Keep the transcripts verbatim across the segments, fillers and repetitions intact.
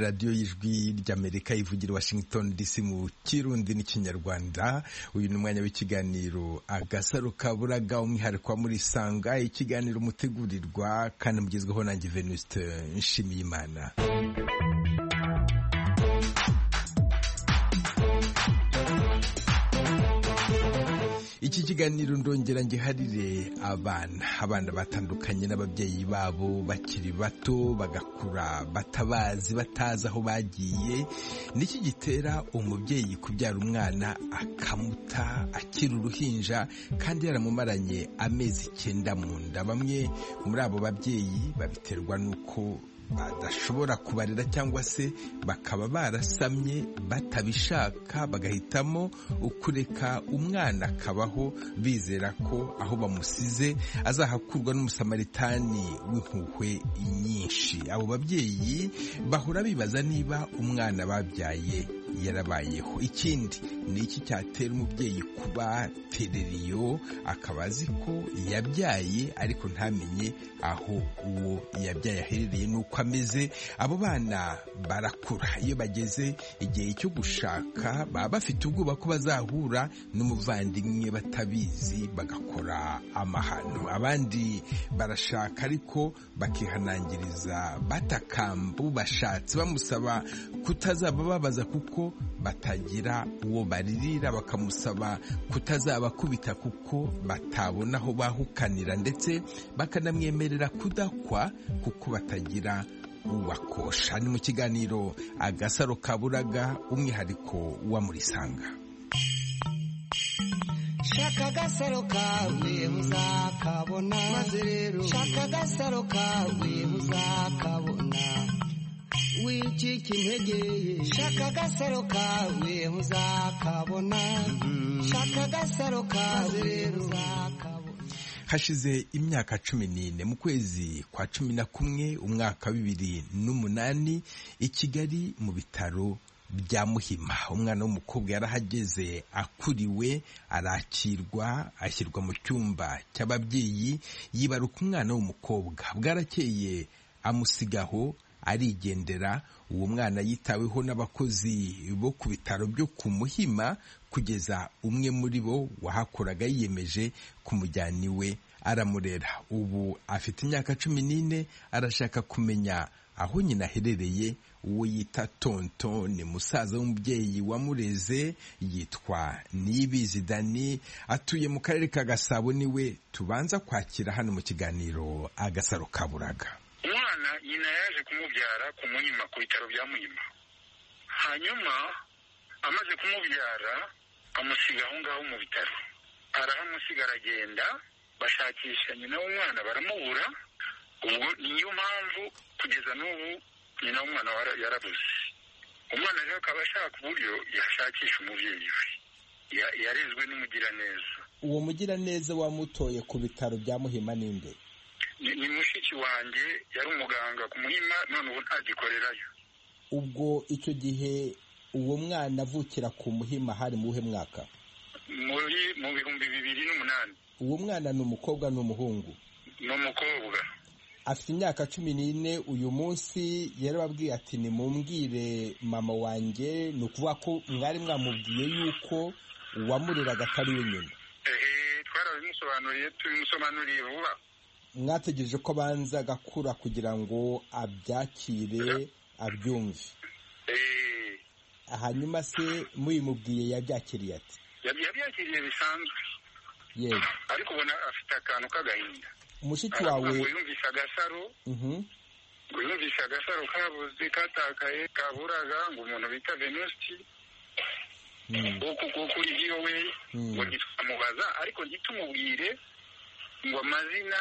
radiyo y'ijwi ry'Amerika ivugira i Washington D C mu Kirundi n'Ikinyarwanda. Uyu ni umwanya w'ikiganiro Agasaro Kaburaga, umwihariko wa muri Sanga, ikiganiro mutegurirwa kandi mugezweho nanjye Venuste Nshimiyimana. Iki kiganiro ndongera ngiharire abana abana batandukanye n'ababyeyi babo bakiri bato bagakura batabazi batazi aho bagiye. Niki gitera umubyeyi kubyara umwana akamuta akiri uruhinja kandi yaramumaranye amezi icyenda mu nda? Bamwe muri abo babyeyi babiterwa n'uko badashobora kubarera cyangwa se bakaba barasamye batabishaka, bagahitamo ukureka umwana akabaho bizera ko aho bamusize azahakurwa n'umusamaritani w'impuhwe nyinshi. Abo babyeyi bahora bibaza niba umwana babyaye yarabayeho. Ikindi ni iki cyatera umubyeyi kuba tereriyo, akaba azi ko yabyaye ariko ntamenye aho uwo yabyaye aherereye n'uko ameze. Abo bana barakura, iyo bageze igihe cyo gushaka baba bafite ubwoba ko bazahura n'umuvandimwe batabizi bagakora amahano. Abandi barashaka ariko bakihanangiriza batakamba bashatse bamusaba kutazaba babaza kuko batagira uwo baririra, bakamusaba kutazabakubita kuko batabona aho bahukanira, ndetse bakanamwemerera kudakwa kuko batagira ubakosha. Ni mu kiganiro Agasaro Kaburaga, umwihariko wa muri Sanga. Shaka agasaro kawe muzakabona, maze rero shaka agasaro kawe muzakabona. Wicika intege, shaka agasaro kawe muzakabona, shaka agasaro kawe muzakabona. Hashize imyaka cumi n'ine mu kwezi kwa cumi na kumwe umwaka wa bibiri n'umunani i Kigali mu bitaro bya Muhima, umwana w'umukobwa yarahageze akuriwe, arakirwa, ashyirwa mu cyumba cy'ababyeyi, yibaruka umwana w'umukobwa. Bwarakeye amusigaho arigendera. Uwo mwana yitaweho n'abakozi bo ku bitaro byo ku Muhima kugeza umwe muri bo wahakoraga yiyemeje kumujyana iwe aramurera. Ubu afite imyaka cumi n'ine, arashaka kumenya aho nyina aherereye. Uwo yita tonto ni musaza w'umubyeyi wamureze, yitwa Niyibizi Dani, atuye mu karere ka Gasabo. Niwe tubanza kwakira hano mu kiganiro Agasaro Kaburaga. Umwana nyina yaje kumubyara ku Muhima, ku bitaro bya Muhima. Hanyuma amaze kumubyara amusiga aho ngaho mu bitaro, arahamusiga aragenda. Bashakisha nyina w'umwana baramubura. Ubwo niyo mpamvu kugeza n'ubu nyina w'umwana yarabuze. Umwana rero akaba ashaka uburyo yashakisha umubyeyi we, yarezwe n'umugiraneza. Uwo mugiraneza wamutoye ku bitaro bya Muhima ninde? Ni mushiki wanjye, yari umuganga ku Muhima, none ubu ntagikorerayo. Ubwo icyo gihe uwo mwana avukira ku Muhima hari mu buhe mwaka? Muri mu bihumbi bibiri n'umunani. Uwo mwana ni umukobwa n'umuhungu? Ni umukobwa. Afite imyaka cumi n'ine. Uyu munsi yarababwiye ati nimumbwire mama wanjye, ni ukuvuga ko mwari mwamubwiye yuko uwamureraga atari we nyina? Ehe, twarabimusobanuriye, tubimusobanuriye vuba. Mwategereje ko banza agakura kugira ngo abyakire abyumve? Eh. Hanyuma se muyimubwiye yabyakiriye ati? Yabyakiriye bisanzwe. Yego. Ariko ubona afite akantu k'agahinda. Umushiki wawe yumvise agasaro, mhm, yumvise agasaro kabuze katakaye kaburaga, ngo umuntu bita Venuste uko kuri iyo we ngo ntitwamubaza, ariko ntitumubwire ngo amazina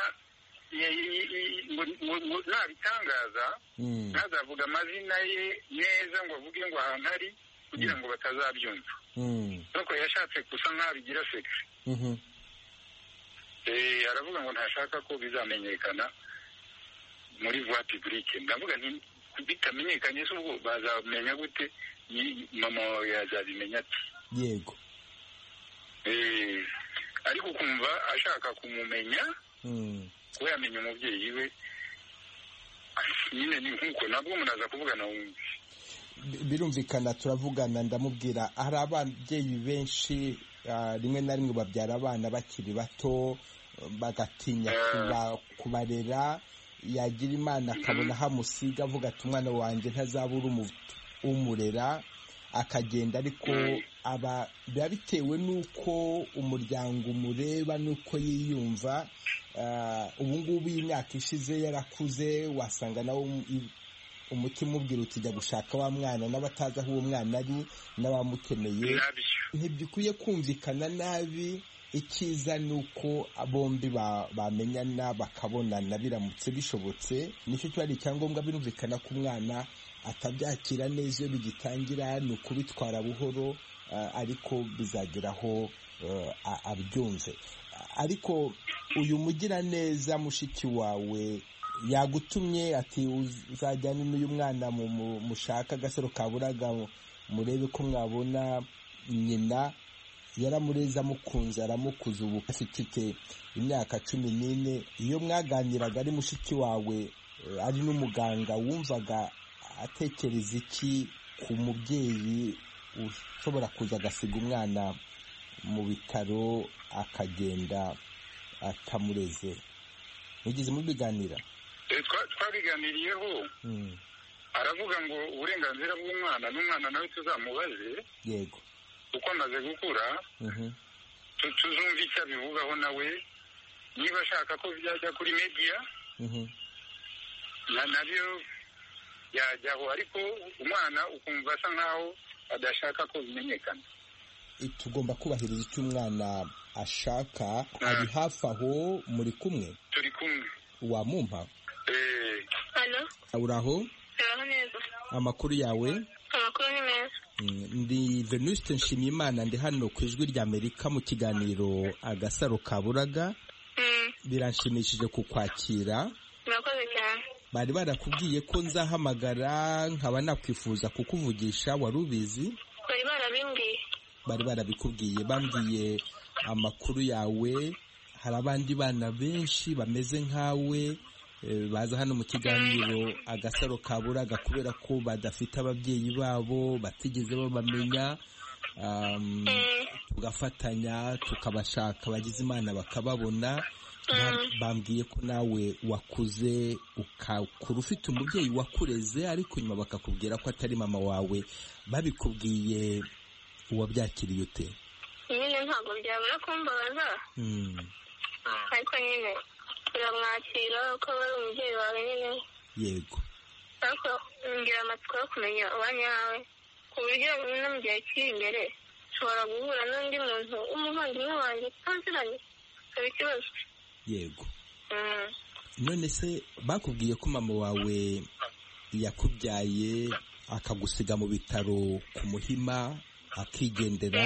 ngo nabitangaza ntazavuga amazina ye neza, ngo avuge ngo ahantu ari kugira ngo batazabyumva. Nuko yashatse gusa nk'abigira sekre. Eh, aravuga ngo ntashaka ko bizamenyekana muri voie publique. Ndavuga nti bitamenyekanye se ubwo bazamenya gute? Mama yazabimenya ati yego. Eh, ariko kumva ashaka kumumenya, ko yamenye umubyeyi we, nyine ni nkuko nabwo munaza kuvugana wumve. birumvikana turavugana ndamubwira hari ababyeyi benshi rimwe na rimwe babyara abana bakiri bato bagatinya kubarera yagira Imana akabona hamusiga avuga ati umwana wanjye ntazabura umurera akagenda ariko aba biba bitewe n'uko umuryango umureba n'uko yiyumva. ubu ngubu imyaka ishize yarakuze wasanga nawe umutima ubwira uti jya gushaka wa mwana n'abatazi aho uwo mwana ari n'abamukeneye ntibikwiye kumvikana nabi. icyiza ni uko bombi bamenyana bakabonana biramutse bishobotse. nicyo kiba ari icyangombwa. birumvikana ko umwana atabyakira neza iyo bigitangira ni ukubitwara buhoro ariko bizageraho abyumve. ariko uyu mugira neza mushiki wawe yagutumye ati uzajyane n'uyu mwana mushaka agasaro kaburaga murebe ko mwabona nyina. yaramureze amukunze aramukuza ubu afite imyaka cumi n'ine. iyo mwaganiraga ari mushiki wawe ari n'umuganga wumvaga atekereza iki ku mubyeyi ushobora kuza agasiga umwana mu bitaro akagenda atamureze? mugeze muri biganira? twabiganiriyeho. aravuga ngo uburenganzira bw'umwana n'umwana nawe tuzamubaze. yego. uko amaze gukura tuzumva icyo abivugaho nawe niba ashaka ko byajya kuri media nabyo yajyaho ariko umwana ukumva asa nkaho adashaka ko bimenyekana. tugomba kubahiriza icyo umwana ashaka. ari hafi aho muri kumwe? turi kumwe. wamumpa? eee. halo. uraho? uraho neza. amakuru yawe? amakuru ni meza. ndi Venuste Nshimiyimana ndi hano ku ijwi ry'Amerika mu kiganiro agasaro kaburaga. biranshimishije kukwakira. murakoze cyane. bari barakubwiye ko nzahamagara nkaba nakwifuza kukuvugisha wari ubizi? bari barabimbwiye. bari barabikubwiye bambwiye amakuru yawe. hari abandi bana benshi bameze nkawe baza hano mu kiganiro agasaro kaburaga kubera ko badafite ababyeyi babo batigeze babamenya. tugafatanya tukabashaka abagize Imana bakababona. bambwiye ko nawe wakuze ukakura ufite umubyeyi wakureze ariko nyuma bakakubwira ko atari mama wawe. babikubwiye uwabyakiriye ute? nyine ntabwo byabura kumbabaza ariko nyine uramwakira ko ari umubyeyi wawe nyine. yego. ariko ngira amatsiko yo kumenya uwanyawe ku buryo no mu gihe kiri imbere ushobora guhura n'undi muntu w'umuvandimwe wanjye tutaziranye ikaba ikibazo. yego. none se bakubwiye ko mama wawe yakubyaye akagusiga mu bitaro ku Muhima akigendera?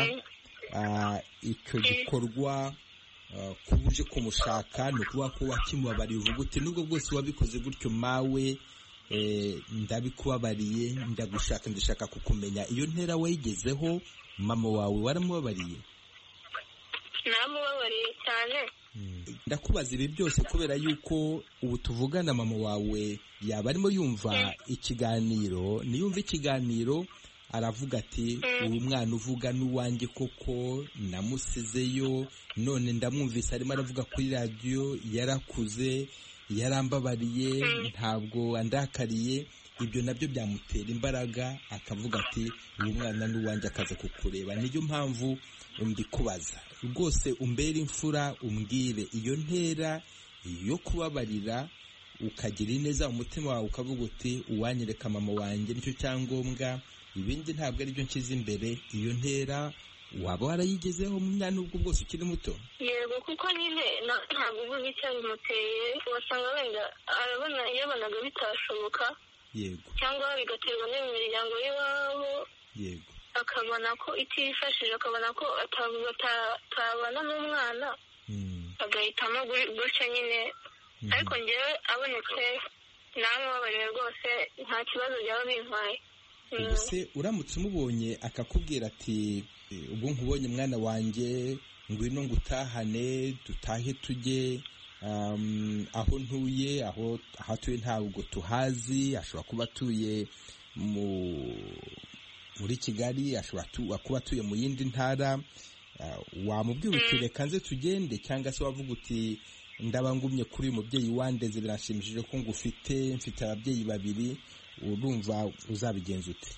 icyo gikorwa kuba uje kumushaka ni ukuvuga ko wakimubabariye uvuga uti nubwo bwose wabikoze gutyo mawe ndabikubabariye ndagushaka ndashaka kukumenya. iyo ntera wayigezeho mama wawe waramubabariye? naramubabariye cyane. ndakubaza ibi byose kubera yuko ubu tuvugana mama wawe yaba arimo yumva ikiganiro. niyumva ikiganiro aravuga ati uyu mwana uvuga n'uwanjye koko namusizeyo none ndamwumvise arimo aravuga kuri radiyo yarakuze yarambabariye ntabwo andakariye. ibyo nabyo byamutera imbaraga akavuga ati uyu mwana n'uwanjye akaza kukureba. niyo mpamvu mbikubaza rwose umbere imfura umbwire iyo ntera yo kubabarira ukagira ineza umutima wawe ukavuga uti uwanyereka mama wanjye nicyo cyangombwa ibindi ntabwo ari byo nshyize imbere. iyo ntera waba warayigezeho mu myanya n'ubwo bwose ukiri muto? yego kuko nyine ntabwo ubuze icyo bimuteye wasanga wenda arabona yabonaga bitashoboka. yego. cyangwa bigaterwa n'imiryango y'iwabo. yego. akabona ko itifashije akabona ko atabana n'umwana agahitamo gutyo nyine. ariko ngewe abonetse namubabariye rwose nta kibazo byaba bintwaye. ubu se uramutse umubonye akakubwira ati ubwo nkubonye mwana wanjye ngwino ngutahane dutahe tujye aho ntuye aho atuye ntabwo tuhazi ashobora kuba atuye muri Kigali, ashobora kuba atuye mu yindi ntara, wamubwira uti reka nze tugende, cyangwa se wavuga uti ndaba ngumye kuri uyu mubyeyi wandeze birashimishije ko ngufite, mfite ababyeyi babiri, urumva uzabigenza ute?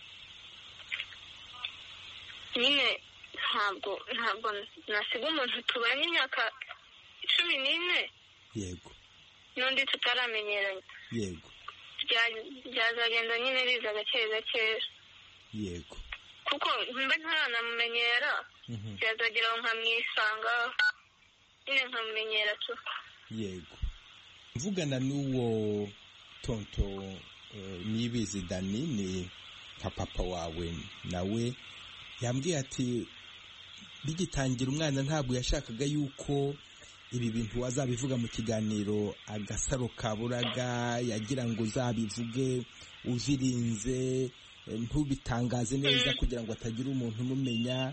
nyine ntabwo ntabwo nasiga umuntu tubanye imyaka cumi n'ine yego n'undi tutaramenyeranye yego byazagenda nyine biza gake gake yego kuko mba ntaranamumenyera byazagera aho nkamwisanga nyine nkamumenyera tu. yego mvugana n'uwo tonto Niyibizi Dani, ni nka papa wawe, nawe yambwiye ati bigitangira umwana ntabwo yashakaga yuko ibi bintu wazabivuga mu kiganiro Agasaro Kaburaga, yagira ngo uzabivuge uzirinze ntubitangaze neza kugira ngo atagira umuntu umumenya,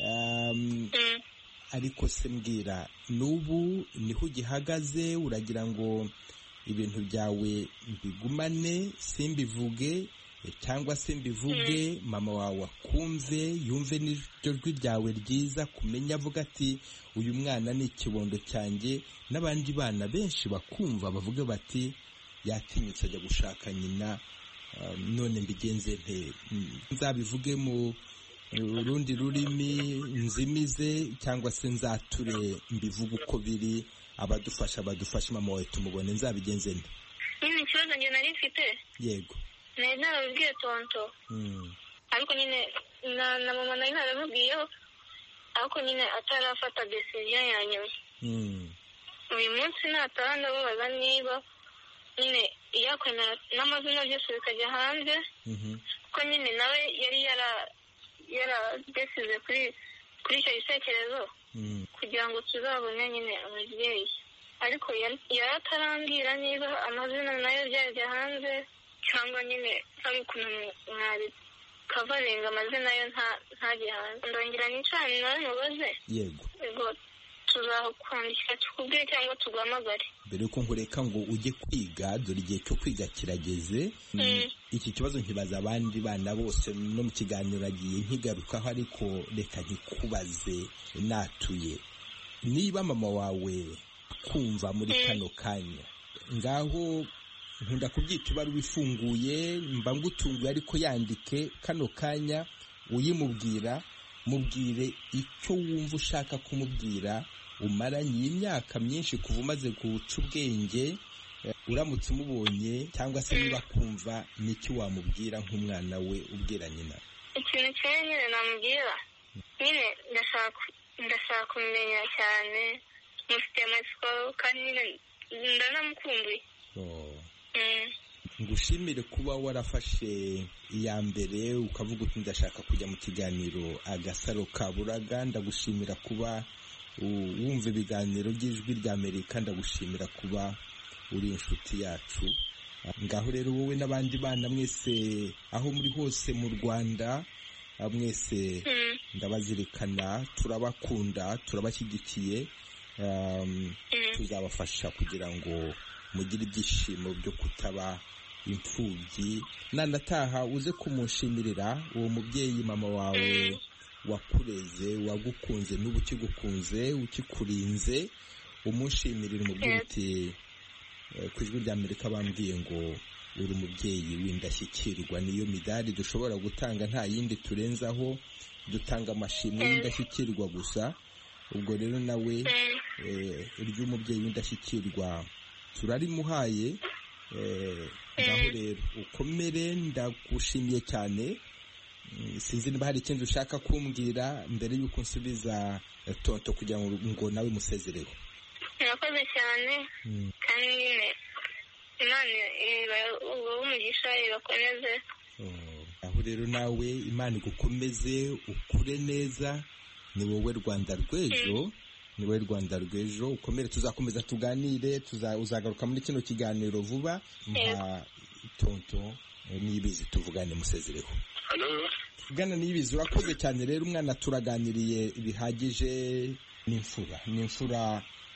ariko se mbwira n'ubu niho ugihagaze, uragira ngo ibintu byawe mbigumane simbivuge, cyangwa se mbivuge mama wawe akumve yumve n'iryo jwi ryawe ryiza, kumenya avuga ati uyu mwana ni ikibondo cyanjye, n'abandi bana benshi bakumva bavuga bati yatinyutse ajya gushaka nyina, none mbigenze nte? Nzabivuge mu urundi rurimi nzimize, cyangwa se nzature mbivuge uko biri, abadufasha badufashe mama wawe tumubone, nzabigenze nte? nyine ikibazo njye nari mfite yego nari narabibwiye tonto, ariko nyine na mama nari naramubwiyeho, ariko nyine atarafata decision ya nyuma. uyu munsi nataha ndamubaza niba nyine yakwemera n'amazina byose bikajya hanze, kuko nyine nawe yari yaradesize kuri kuri icyo gitekerezo kugira ngo tuzabone nyine ababyeyi, ariko yaratarambwira niba amazina nayo byajya hanze cyangwa nyine hari ukuntu mwabikavaringa amazina yo ntajye hanze. ndongera nicane nawe mubaze, yego yego tuzakwandikira tukubwire cyangwa tuguhamagare. mbere yuko nkureka ngo ujye kwiga, dore igihe cyo kwiga kirageze. iki kibazo nkibaza abandi bana bose, no mu kiganiro agiye nkigarukaho, ariko reka nkikubaze natuye. niba mama wawe kumva muri kano kanya, ngaho nkunda kubyita ibaruwa ifunguye, mba ngutunguye, ariko yandike kano kanya uyimubwira, mubwire icyo wumva ushaka kumubwira, umaranye imyaka myinshi kuva umaze guca ubwenge, uramutse umubonye, cyangwa se niba kumva n'icyo wamubwira nk'umwana we ubwira nyina. ikintu kimwe nyine namubwira, nyine ndashaka ndashaka kumenya cyane, mufite amatsiko kandi nyine ndanamukumbuye. ngushimire kuba warafashe iya mbere ukavuga uti ndashaka kujya mu kiganiro Agasaro Kaburaga, ndagushimira kuba wumva ibiganiro by'ijwi rya Amerika, ndagushimira kuba uri inshuti yacu. ngaho rero wowe n'abandi bana mwese aho muri hose mu Rwanda, mwese ndabazirikana, turabakunda, turabashyigikiye, tuzabafasha kugira ngo mugire ibyishimo byo kutaba imfubyi. nanataha uze kumushimirira uwo mubyeyi mama wawe wakureze, wagukunze, n'ubu ukigukunze, ukikurinze, umushimirira umubyeyi uti ku ijwi rya Amerika bambwiye ngo uri umubyeyi w'indashyikirwa. niyo midari dushobora gutanga, nta yindi turenzaho, dutanga amashimwe y'indashyikirwa gusa. ubwo rero nawe iry'umubyeyi w'indashyikirwa turarimuhaye. ngaho rero ukomere, ndagushimiye cyane. sinzi niba hari ikindi ushaka kumbwira mbere y'uko nsubiza tonto kugira ngo nawe musezereho. murakoze cyane, kandi nyine Imana ibahe umugisha, ibakomeze. aho rero nawe Imana igukomeze, ukure neza. ni wowe Rwanda rw'ejo, ni wowe Rwanda rw'ejo. ukomere, tuzakomeza tuganire, uzagaruka muri kino kiganiro vuba. nka tonto Niyibizi tuvugane, musezereho. Bwana Niyibizi urakoze cyane. rero umwana turaganiriye bihagije, n'imfura n'imfura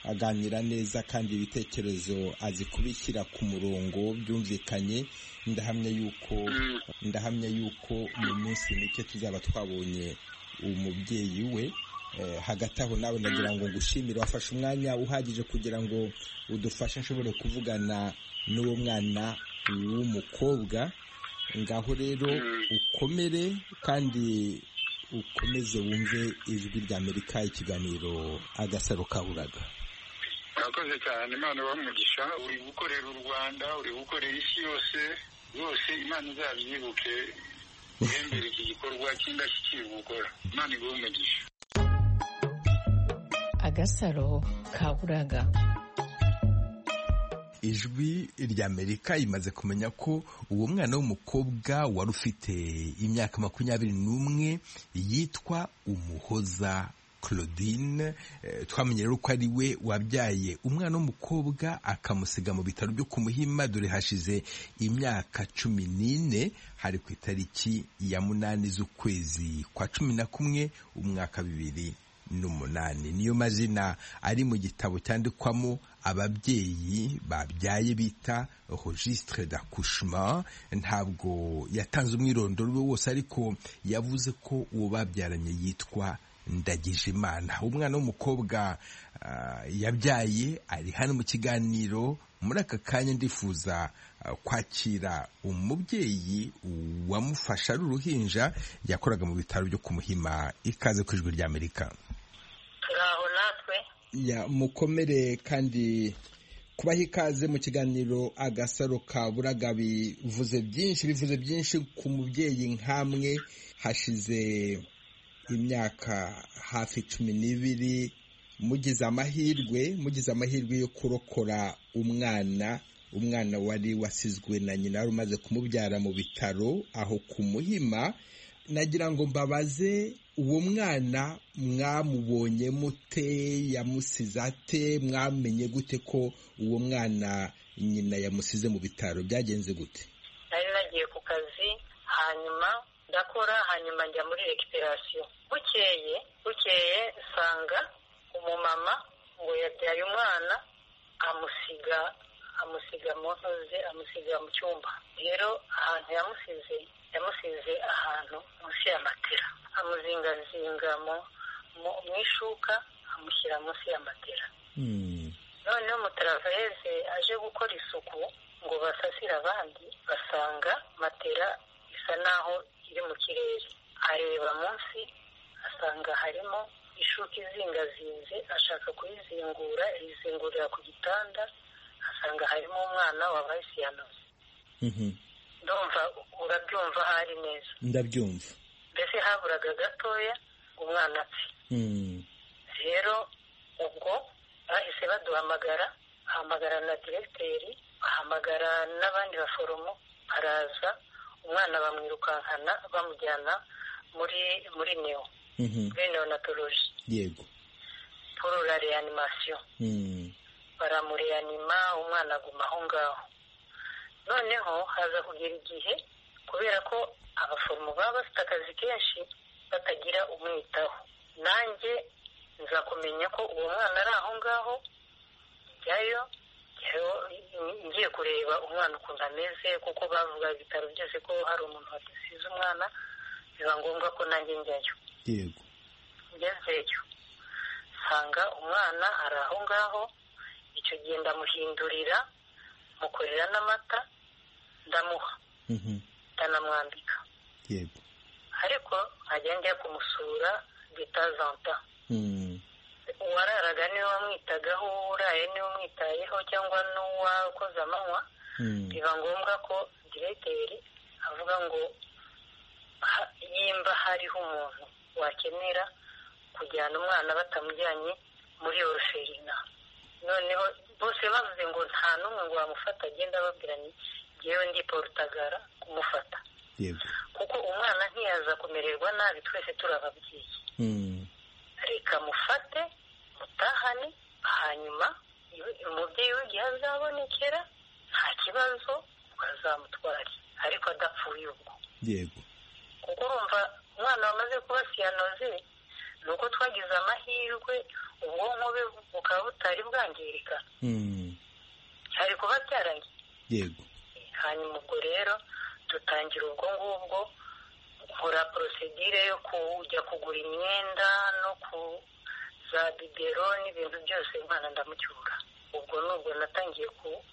aganira neza kandi ibitekerezo azi kubishyira ku murongo byumvikanye. ndahamya yuko ndahamya yuko mu minsi mike tuzaba twabonye umubyeyi we. hagati aho nawe nagira ngo ngushimire wafashe umwanya uhagije kugira ngo udufashe nshobore kuvugana n'uwo mwana w'umukobwa. ngaho rero ukomere kandi ukomeze wumve ijwi ry'Amerika, ikiganiro Agasaro Kaburaga. urakoze cyane, Imana ibamugisha. uri gukorera u Rwanda, uri gukorera isi yose yose. Imana izabyibuke ihembere iki gikorwa cy'indashyikirwa ukora. Imana ibamugisha. Agasaro Kaburaga. Ijwi ry'Amerika imaze kumenya ko uwo mwana w'umukobwa wari ufite imyaka makumyabiri n'umwe yitwa Umuhoza Claudine. twamenye rero ko ari we wabyaye umwana w'umukobwa akamusiga mu bitaro byo ku Muhima, dore hashize imyaka cumi n'ine. hari ku itariki ya munani z'ukwezi kwa cumi na kumwe umwaka bibiri n'umunani. niyo mazina ari mu gitabo cyandikwamo ababyeyi babyaye bita registre d'accouchement. ntabwo yatanze umwirondoro we wose, ariko yavuze ko uwo babyaranye yitwa Ndagijimana. umwana w'umukobwa uh, yabyaye ari hano mu kiganiro. muri aka kanya ndifuza uh, kwakira umubyeyi wamufasha ari uruhinja, yakoraga mu bitaro byo ku Muhima. ikaze ku Ijwi ry'Amerika. turaho natwe. ya mukomere kandi kubaha ikaze mu kiganiro Agasaro Kaburaga bivuze byinshi bivuze byinshi ku mubyeyi nkamwe. hashize imyaka hafi cumi n'ibiri mugize amahirwe mugize amahirwe yo kurokora umwana umwana wari wasizwe na nyina wari umaze kumubyara mu bitaro aho ku Muhima. nagira ngo mbabaze, uwo mwana mwamubonye mute? yamusize ate? mwamenye gute ko uwo mwana nyina yamusize mu bitaro? byagenze gute? nari nagiye ku kazi, hanyuma ndakora, hanyuma njya muri recuperation. bukeye bukeye nsanga umumama ngo yabyaye umwana amusiga amusiga mu ntuze amusiga mu cyumba. rero ahantu yamusize yamusize ahantu munsi ya matera, amuzingazinga mu ishuka, amushyira munsi ya matera. noneho umutaraveze aje gukora isuku ngo basasire abandi, basanga matera isa naho iri mu kirere. areba munsi asanga harimo ishuka izingazinze, ashaka kuyizingura, yizingurira ku gitanda, asanga harimo umwana wabaye siyanoze. ndumva urabyumva hari neza? ndabyumva. mbese haburaga gatoya umwana apfe. rero ubwo bahise baduhamagara, bahamagara na diregiteri, bahamagara n'abandi baforomo, baraza, umwana bamwirukankana bamujyana muri muri neo muri neonatoloji. yego. pour la réanimation. baramureanima, umwana aguma aho ngaho. noneho haza kugera igihe, kubera ko abaforomo baba bafite akazi kenshi batagira umwitaho, nanjye nza kumenya ko uwo mwana ari aho ngaho, njyayo ngiye kureba umwana ukuntu ameze, kuko bavuga ibitaro byose ko hari umuntu wadasize umwana, biba ngombwa ko nanjye njyayo. yego. ngezeyo nsanga umwana ari aho ngaho. icyo gihe ndamuhindurira, mukorera n'amata, ndamuha, ndanamwambika. yego. ariko nkajya njya kumusura bitazanta. uwararaga niwe wamwitagaho, uraye niwe umwitayeho, cyangwa n'uwakoze amanywa. biba ngombwa ko diregiteri avuga ngo yimba hariho umuntu wakenera kujyana umwana batamujyanye muri orferina. noneho bose bavuze ngo nta n'umwe ngo wamufata, agenda babwira ni ngewe ndi Porutagara kumufata. yego. kuko umwana ntiyaza kumererwa nabi, twese turi ababyeyi. reka mufate mutahane, hanyuma umubyeyi w'igihe azabonekera nta kibazo bazamutware, ariko adapfuye ubwo. yego. kuko urumva umwana wamaze kuba siyanoze nuko twagize amahirwe ubwonko bwe bukaba butari bwangirika hari kuba byarangiye. Yego. Hanyuma ubwo rero dutangira ubwo ngubwo nkora porosedire yo kujya kugura imyenda no ku za bibero n'ibintu byose umwana ndamucyura. Ubwo nubwo natangiye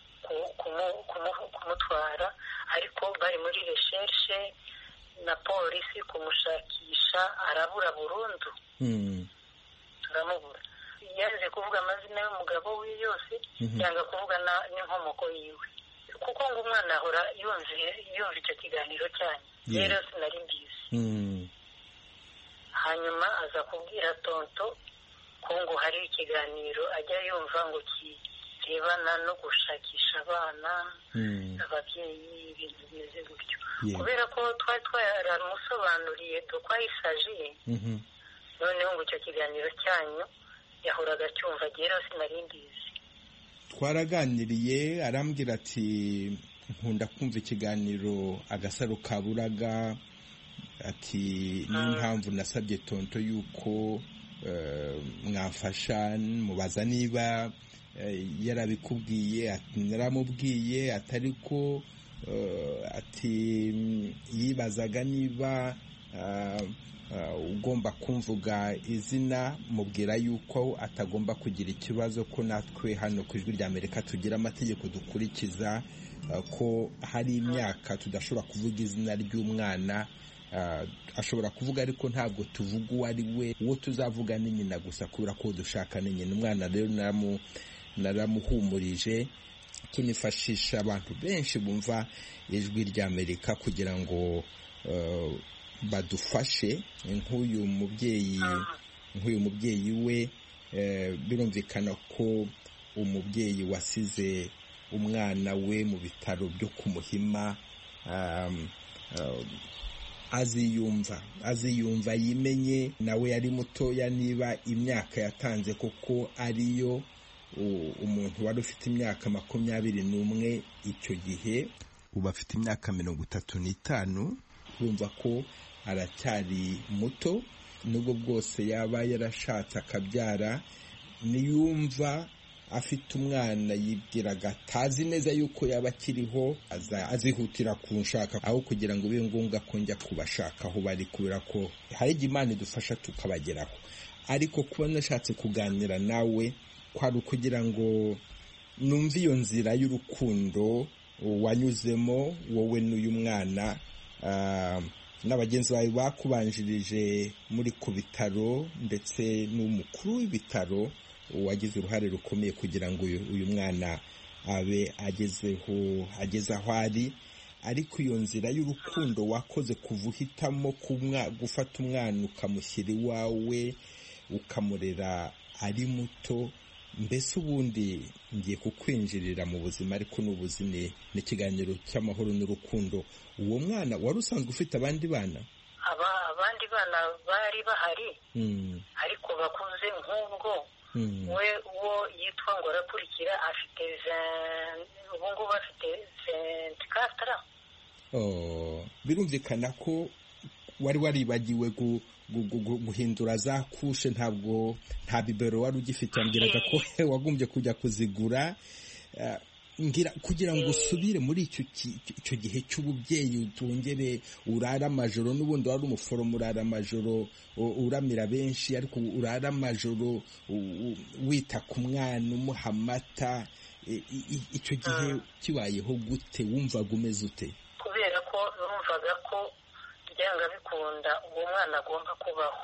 kumutwara ariko bari muri reshershe na polisi kumushakisha arabura burundu. turamubura yaje kuvuga amazina y'umugabo we yose yanga kuvuga n'inkomoko yiwe kuko ngo umwana ahora yumva icyo kiganiro cyane rero sinari mbizi. Hanyuma aza kubwira tonto ko ngo hari ikiganiro ajya yumva ngo kirebana no gushakisha abana ababyeyi ibintu bimeze gutyo kubera ko twari twaramusobanuriye tukwayisajiye noneho ngo icyo kiganiro cyanyu yahoraga cyumva rero sinari mbizi. Twaraganiriye arambwira ati nkunda kumva ikiganiro Agasaro Kaburaga ati niyo mpamvu nasabye tonto yuko mwafasha mubaza niba yarabikubwiye ati naramubwiye atari ko ati yibazaga niba ugomba kumvuga izina mubwira yuko atagomba kugira ikibazo ko natwe hano ku Ijwi ry'Amerika tugira amategeko dukurikiza ko hari imyaka tudashobora kuvuga izina ry'umwana ashobora kuvuga ariko ntabwo tuvuga uwo ari we uwo tuzavuga ni nyina gusa kubera ko dushaka ni nyina. Umwana rero naramuhumurije tunifashisha abantu benshi bumva Ijwi ry'Amerika kugira ngo badufashe nk'uyu mubyeyi nk'uyu mubyeyi we birumvikana ko umubyeyi wasize umwana we mu bitaro byo ku Muhima aziyumva aziyumva yimenye nawe yari mutoya niba imyaka yatanze koko ariyo umuntu wari ufite imyaka makumyabiri n'umwe icyo gihe uba afite imyaka mirongo itatu n'itanu urumva ko aracyari muto nubwo bwose yaba yarashatse akabyara niyumva afite umwana yibwiraga atazi neza yuko yaba akiriho azihutira kunshaka aho kugira ngo bibe ngombwa ko njya kubashaka aho bari kubera ko hari igihe Imana idufasha tukabageraho ariko kuba nashatse kuganira nawe kwari ukugira ngo numve iyo nzira y'urukundo wanyuzemo wowe n'uyu mwana n'abagenzi bawe bakubanjirije muri ku bitaro ndetse n'umukuru w'ibitaro wagize uruhare rukomeye kugira ngo uyu mwana abe agezeho ageze aho ari ariko iyo nzira y'urukundo wakoze kuva uhitamo gufata umwana ukamushyira iwawe ukamurera ari muto mbese ubundi ngiye kukwinjirira mu buzima ariko n'ubuzi ni ikiganiro cy'amahoro n'urukundo. Uwo mwana wari usanzwe ufite abandi bana? Abandi bana bari bahari ariko bakuze nk'ubwo we uwo yitwa ngo arakurikira afite ubu ngubu afite ventikatara. Birumvikana ko wari waribagiwe guhindura za kushe ntabwo nta bibero wari ugifite ambwiraga ko wagombye kujya kuzigura ngira kugira ngo usubire muri icyo gihe cy'ububyeyi utongere urara amajoro n'ubundi wari umuforomo urara amajoro uramira benshi ariko urara amajoro wita ku mwana umuha amata icyo gihe kibayeho gute wumvaga umeze ute? Kubera ko numvaga ko byanga bikunda uwo mwana agomba kubaho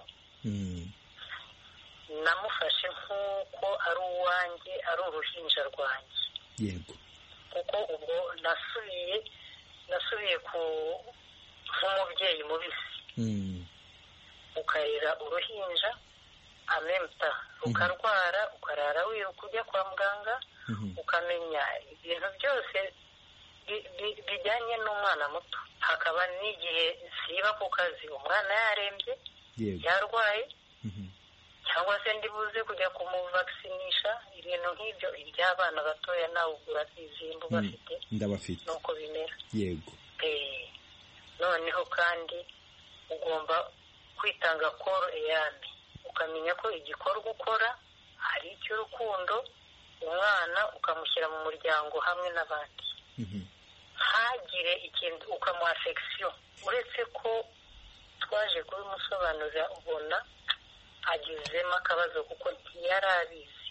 namufashe nk'uko ari uwanjye ari uruhinja rwanjye. Yego. kuko ubwo nasubiye nasubiye ku nk'umubyeyi mubisi ukarera uruhinja amemta ukarwara ukarara wiruka ujya kwa muganga ukamenya ibintu byose bijyanye n'umwana muto. Hakaba n'igihe siba ku kazi umwana yarembye yarwaye cyangwa se ndibuze kujya kumuvaksinisha ibintu nk'ibyo iby'abana batoya nawe ugura izimbu bafite ndabafite nuko bimera. Yego. Eh noneho kandi ugomba kwitanga koro eyami ukamenya ko igikorwa ukora hari icy'urukundo, umwana ukamushyira mu muryango hamwe n'abandi, ntagire ikintu ukamuha afegisiyo. Uretse ko twaje kubimusobanurira ubona agizemo akabazo kuko ntiyari abizi.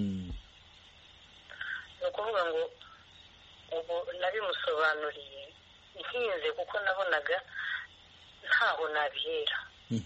Ni ukuvuga ngo ubu nabimusobanuriye ntinze kuko nabonaga ntaho nabihera,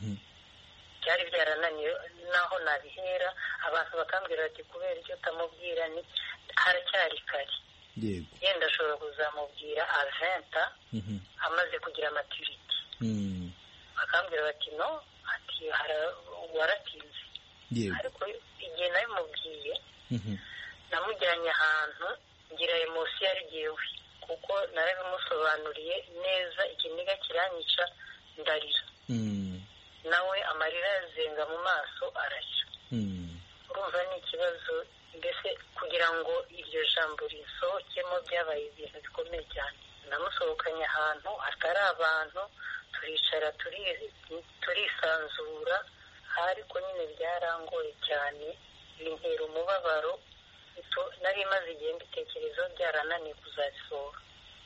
byari byarananiye naho nabihera. Abantu bakambwira bati kubera icyo utamubwira ni haracyari kare, yenda ashobora kuzamubwira aventa amaze kugira maturity. Bakambwira bati no, ati waratinze. Ariko igihe nabimubwiye namujyanye ahantu ngira emosiyo yarigewe kuko narabimusobanuriye neza, ikiniga kiranyica ndarira, nawe amarira yazenga mu maso ararira. Urumva ni ikibazo mbese kugira ngo iryo jambo risohokemo byabaye ibintu bikomeye cyane. Namusohokanye ahantu hatari abantu, turicara turisanzura, ariko nyine byarangoye cyane, bintera umubabaro. Nari maze igihe mbitekerezo byarananiye kuzabisohora.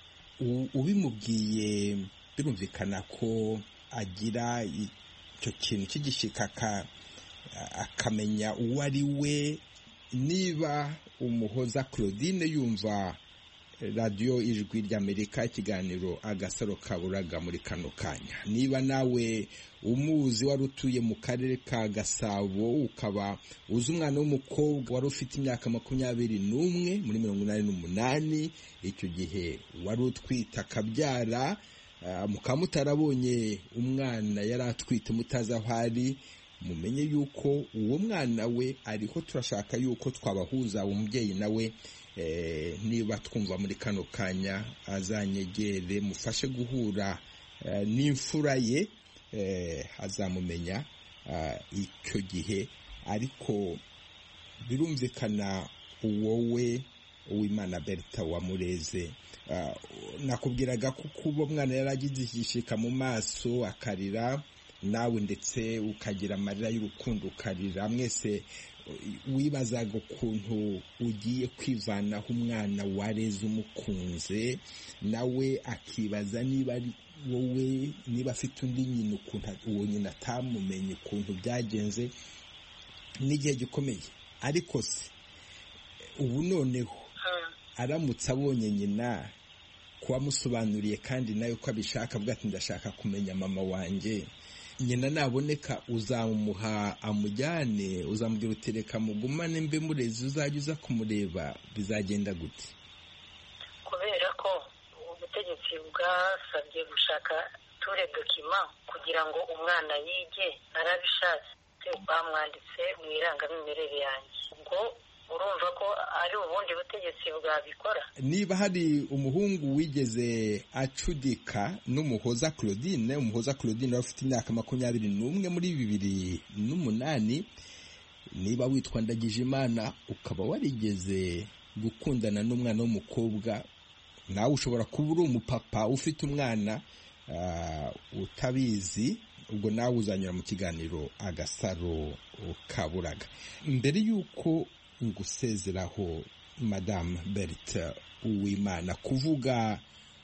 Ubimubwiye birumvikana ko agira icyo kintu cy'igishika akamenya uwo ari we. Niba Umuhoza Claudine yumva radiyo Ijwi ry'Amerika ikiganiro Agasaro Kaburaga muri kano kanya, niba nawe umuzi wari utuye mu karere ka Gasabo ukaba uzi umwana w'umukobwa wari ufite imyaka makumyabiri n'umwe muri mirongo inani n'umunani, icyo gihe wari utwite akabyara, mukaba mutarabonye umwana yari atwite mutazi aho ari, mumenye yuko uwo mwana we ariho. Turashaka yuko twabahuza umubyeyi nawe, niba twumva muri kano kanya azanyegere mufashe guhura n'imfura ye, azamumenya icyo gihe. Ariko birumvikana wowe Uwimana Bertha wamureze, nakubwiraga ko kuba mwana yaragize igishika mu maso akarira, nawe ndetse ukagira amarira y'urukundo ukarira, mwese wibazaga ukuntu ugiye kwivanaho umwana wareze umukunze, nawe akibaza niba ari wowe, niba afite undi nyina, ukuntu uwo nyina atamumenye, ukuntu byagenze. N'igihe gikomeye. Ariko se ubu noneho aramutse abonye nyina kuwamusobanuriye kandi nawe ko abishaka, avuga ati ndashaka kumenya mama wanjye, nyina naboneka uzamuha amujyane, uzamubwira utereka mugumane mbe murezi, uzajya uza kumureba, bizagenda gute? Kubera ko ubutegetsi bwasabye gushaka ture dokima kugira ngo umwana yige, narabishatse bamwanditse mu irangamimerere yanjye. Ubwo urumva ko ari ubundi butegetsi bwabikora. Niba hari umuhungu wigeze acudika n'Umuhoza Claudine, Umuhoza Claudine wari ufite imyaka makumyabiri n'umwe muri bibiri n'umunani, niba witwa Ndagijimana ukaba warigeze gukundana n'umwana w'umukobwa, nawe ushobora kuba uri umupapa ufite umwana utabizi, ubwo nawe uzanyura mu kiganiro Agasaro Kaburaga. Mbere y'uko ngusezeraho Madame Bertha Uwimana, kuvuga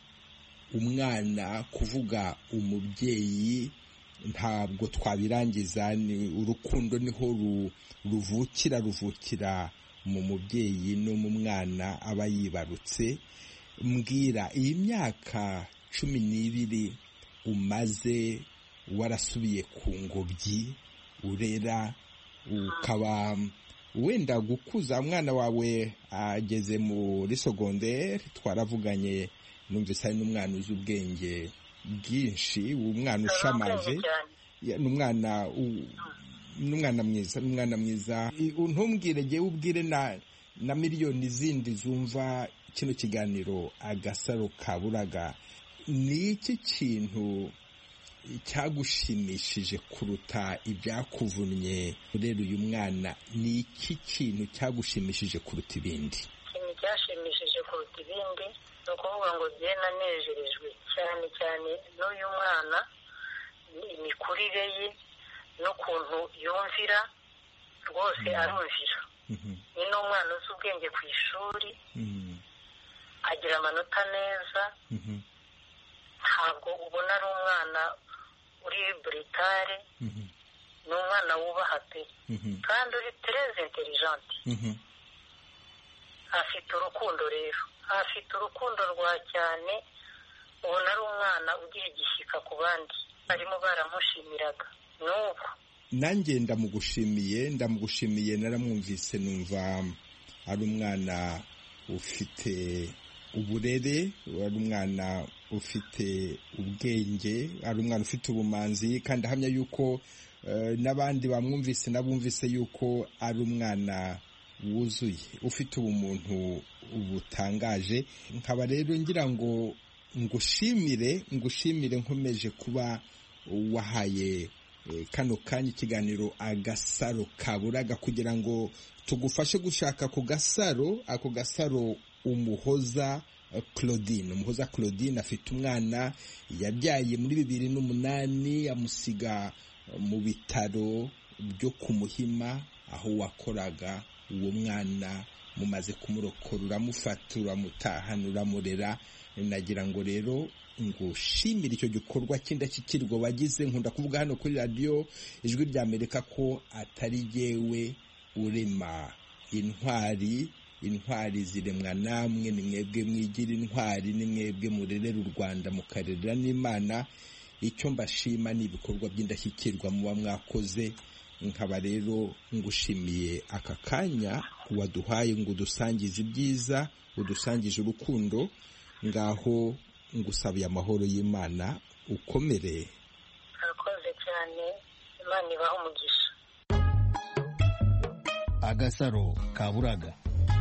umwana, kuvuga umubyeyi ntabwo twabirangiza, ni urukundo niho ruvukira ruvukira mu mubyeyi no mu mwana aba yibarutse. Mbwira, iyi myaka cumi n'ibiri umaze warasubiye ku ngobyi urera, ukaba wenda gukuza umwana wawe ageze muri segonderi, twaravuganye numvise ari n'umwana uzi ubwenge bwinshi, umwana ushamaje, n'umwana n'umwana mwiza, n'umwana mwiza. Ntumbwire jyewe ubwire na na miliyoni zindi zumva kino kiganiro Agasaro Kaburaga, ni iki kintu cyagushimishije kuruta ibyakuvunnye urera uyu mwana? Ni iki kintu cyagushimishije kuruta ibindi? Ikintu cyashimishije kuruta ibindi ni ukuvuga ngo jye nanejejwe cyane cyane n'uyu mwana, imikurire ye, n'ukuntu yumvira rwose arumvira ni n'umwana uzi ubwenge ku ishuri agira amanota neza ntabwo ubona ari umwana uri buritare ni umwana wubaha pe kandi uri tereze intelligente afite urukundo rero afite urukundo rwa cyane ubona ari umwana ugira igishyika ku bandi barimo baramushimiraga n'ubu nanjye ndamugushimiye ndamugushimiye naramwumvise numva ari umwana ufite uburere ari umwana ufite ubwenge ari umwana ufite ubumanzi kandi ahamya yuko n'abandi bamwumvise nabumvise yuko ari umwana wuzuye ufite ubumuntu butangaje nkaba rero ngira ngo ngushimire ngushimire nkomeje kuba wahaye kano kanya ikiganiro agasaro kaburaga kugira ngo tugufashe gushaka ku gasaro ako gasaro umuhoza Claudine umuhoza Claudine afite umwana yabyaye muri bibiri n'umunani amusiga mu bitaro byo ku Muhima aho wakoraga uwo mwana mumaze kumurokora uramufata uramutahana uramurera nagira ngo rero ngushimire icyo gikorwa cy'indashyikirwa wagize nkunda kuvuga hano kuri radiyo ijwi rya Amerika ko atari jyewe urema intwari intwari ziremwa namwe ni mwebwe mwigira intwari ni mwebwe murerera u Rwanda mukarerera n'Imana icyo mbashima ni ibikorwa by'indashyikirwa muba mwakoze nkaba rero ngushimiye aka kanya waduhaye ngo udusangize ibyiza udusangije urukundo ngaho ngusabiye amahoro y'Imana ukomere. Arakoze cyane Imana ibaho umugisha. Agasaro kaburaga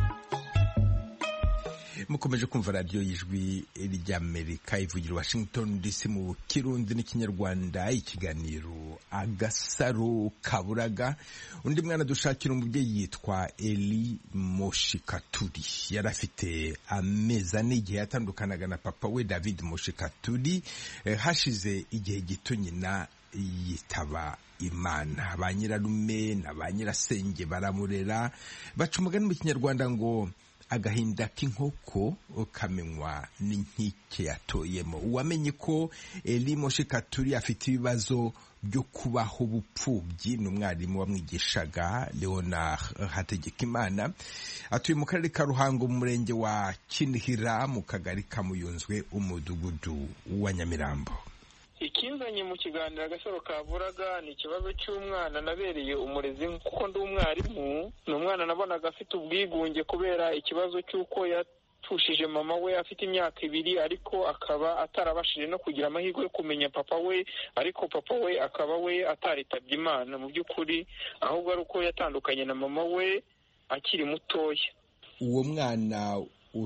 mukomeje kumva radiyo y'ijwi ry'Amerika ivugira Washington D C mu Kirundi n'Ikinyarwanda ikiganiro agasaro kaburaga undi mwana dushakira umubyeyi yitwa Eli Moshikaturi yari afite amezi ane igihe yatandukanaga na papa we David Moshikaturi eh, hashize igihe gito nyina yitaba Imana ba nyirarume na ba nyirasenge baramurera baca umugani mu Kinyarwanda ngo agahinda k'inkoko kamenywa n'inkike yatoyemo uwamenye ko Eli Moshikaturi afite ibibazo byo kubaho bupfubyi n'umwarimu wamwigishaga Leonard Hategekimana atuye mu karere ka Ruhango mu murenge wa Kinihira mu kagari ka Muyunzwe umudugudu wa Nyamirambo. Ikinzanye mu kiganiro agasaro kaburaga ni ikibazo cy'umwana nabereye umurezi kuko ndi umwarimu ni umwana nabonaga afite ubwigunge kubera ikibazo cy'uko yatushije mama we afite imyaka ibiri ariko akaba atarabashije no kugira amahirwe yo kumenya papa we ariko papa we akaba we ataritabye Imana mu by'ukuri ahubwo ari uko yatandukanye na mama we akiri mutoya. Uwo mwana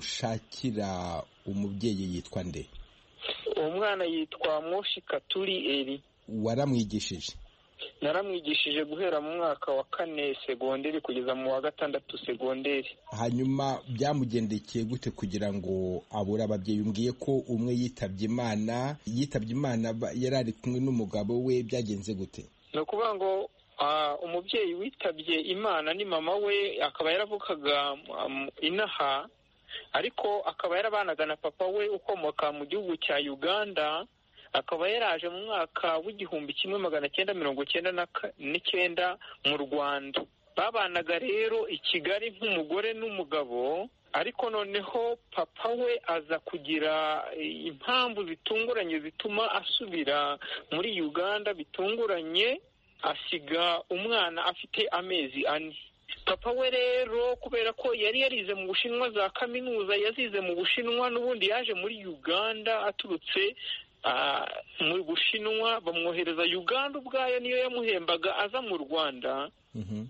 ushakira umubyeyi yitwa nde? Uwo mwana yitwa Moshikaturi Eli. Waramwigishije? Naramwigishije guhera mu mwaka wa kane segonderi kugeza mu wa gatandatu segonderi. Hanyuma byamugendekeye gute kugira ngo abura ababyeyi? Umbwiye ko umwe yitabye Imana yitabye Imana yari ari kumwe n'umugabo we, byagenze gute? No kuvuga ngo uh, umubyeyi witabye Imana ni mama we, akaba yaravukaga um, inaha ariko akaba yarabanaga na papa we ukomoka mu gihugu cya Uganda, akaba yaraje mu mwaka w'igihumbi kimwe magana cyenda mirongo cyenda n'icyenda mu Rwanda. Babanaga rero i Kigali nk'umugore n'umugabo, ariko noneho papa we aza kugira impamvu zitunguranye zituma asubira muri Uganda bitunguranye, asiga umwana afite amezi ane. Papa we rero kubera ko yari yarize mu Bushinwa za kaminuza, yazize mu Bushinwa n'ubundi yaje muri Uganda aturutse uh, mu Bushinwa, bamwohereza Uganda ubwayo niyo yamuhembaga aza mu Rwanda. mm-hmm.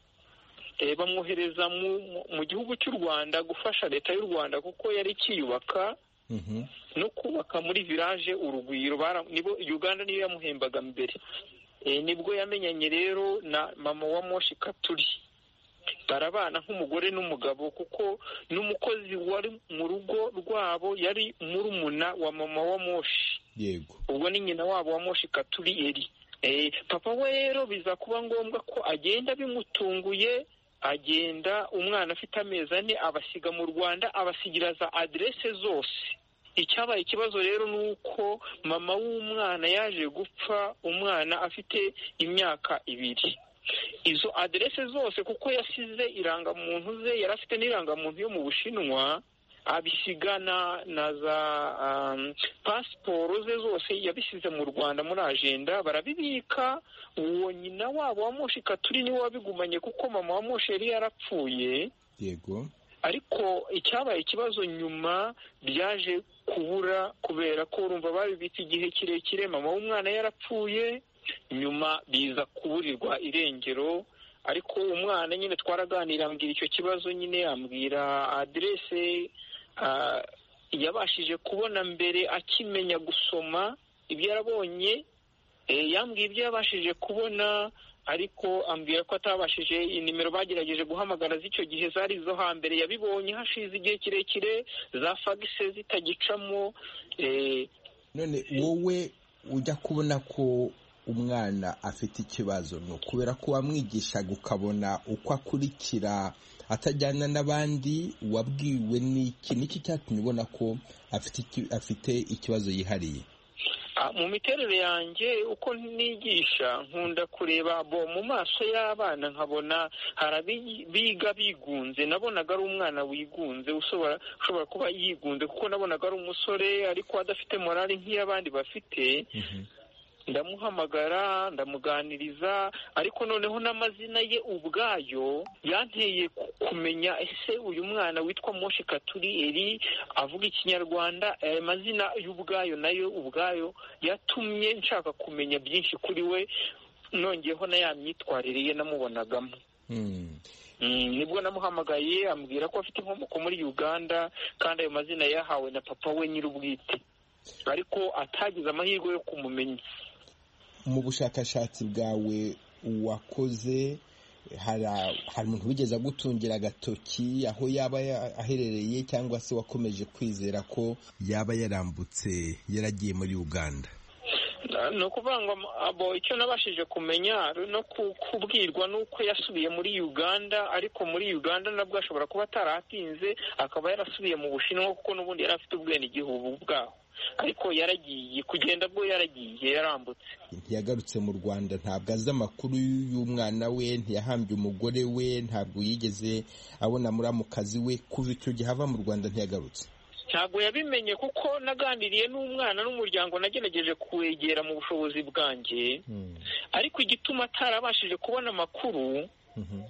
e, bamwohereza mu, mu gihugu cy'u Rwanda gufasha leta y'u Rwanda kuko yari kiyubaka mm-hmm. no kubaka muri village Urugwiro. Nibo Uganda niyo yamuhembaga mbere. e, nibwo yamenyanye rero na mama wa Moshikaturi, barabana nk'umugore n'umugabo kuko n'umukozi wari mu rugo rwabo yari murumuna wa mama wa Moshi. Yego. Ubwo ni nyina wabo wa Moshikaturi Eli. papa we rero biza kuba ngombwa ko agenda bimutunguye, agenda umwana afite amezi ane abasiga mu Rwanda, abasigira za aderese zose. Icyabaye ikibazo rero ni uko mama w'umwana yaje gupfa umwana afite imyaka ibiri. Izo aderese zose kuko yasize irangamuntu ze, yari afite n'irangamuntu yo mu Bushinwa, abisigana na za um, pasiporo ze zose yabisize mu Rwanda muri agenda, barabibika. Uwo nyina wabo wa Moshi Katuri niwe wabigumanye kuko mama wa Moshi yari yarapfuye. Yego. Ariko icyabaye ikibazo nyuma byaje kubura kubera ko urumva babibitse igihe kirekire, mama w'umwana yarapfuye, nyuma biza kuburirwa irengero. Ariko umwana nyine twaraganira, ambwira icyo kibazo, nyine ambwira aderese uh, yabashije kubona mbere akimenya gusoma ibyo yarabonye. E, yambwiye ibyo yabashije kubona, ariko ambwira ko atabashije inimero bagerageje guhamagara z'icyo gihe zari izo hambere, yabibonye hashize igihe kirekire, za fagise zitagicamo. E, none wowe ujya kubona ko umwana afite ikibazo, no kubera ko wamwigishaga ukabona uko akurikira atajyana n'abandi, wabwiwe n'iki n'iki cyatumye ubona ko afite afite ikibazo yihariye? Mu miterere yanjye uko nigisha nkunda kureba bo mu maso y'abana, nkabona harabiga bigunze. Nabonaga ari umwana wigunze, ushobora ushobora kuba yigunze kuko nabonaga ari umusore ariko adafite morali nk'iy'abandi bafite. mm-hmm. Ndamuhamagara, ndamuganiriza, ariko noneho n'amazina ye ubwayo yanteye kumenya ese uyu mwana witwa Moshi Katuri Eri avuga Ikinyarwanda. Aya mazina y'ubwayo nayo ubwayo yatumye nshaka kumenya byinshi kuri we, nongeyeho na ya myitwarire ye namubonagamo. mm. Mm, nibwo namuhamagaye, ambwira ko afite inkomoko muri Uganda kandi ayo mazina yahawe na papa we nyir'ubwite, ariko atagize amahirwe yo kumumenya. Mu bushakashatsi bwawe wakoze, hari hari umuntu wigeze agutungira agatoki aho yaba aherereye, cyangwa se wakomeje kwizera ko yaba yarambutse yaragiye muri Uganda? ni ukuvuga ngo abo icyo nabashije kumenya no kubwirwa nuko yasubiye muri Uganda, ariko muri Uganda nabwo ashobora kuba ataratinze akaba yarasubiye mu Bushinwa kuko n'ubundi yari afite ubwenegihugu bwaho, ariko yaragiye kugenda bwo yaragiye yarambutse. Ntiyagarutse mu Rwanda, ntabwo azi amakuru y'umwana we, ntiyahambye umugore we, ntabwo yigeze abona muramukazi we. Kuva icyo gihe ava mu Rwanda ntiyagarutse. Ntabwo yabimenye kuko naganiriye n'umwana n'umuryango, nagerageje kuwegera mu bushobozi bwanjye. hmm. Ariko igituma atarabashije kubona amakuru, hmm.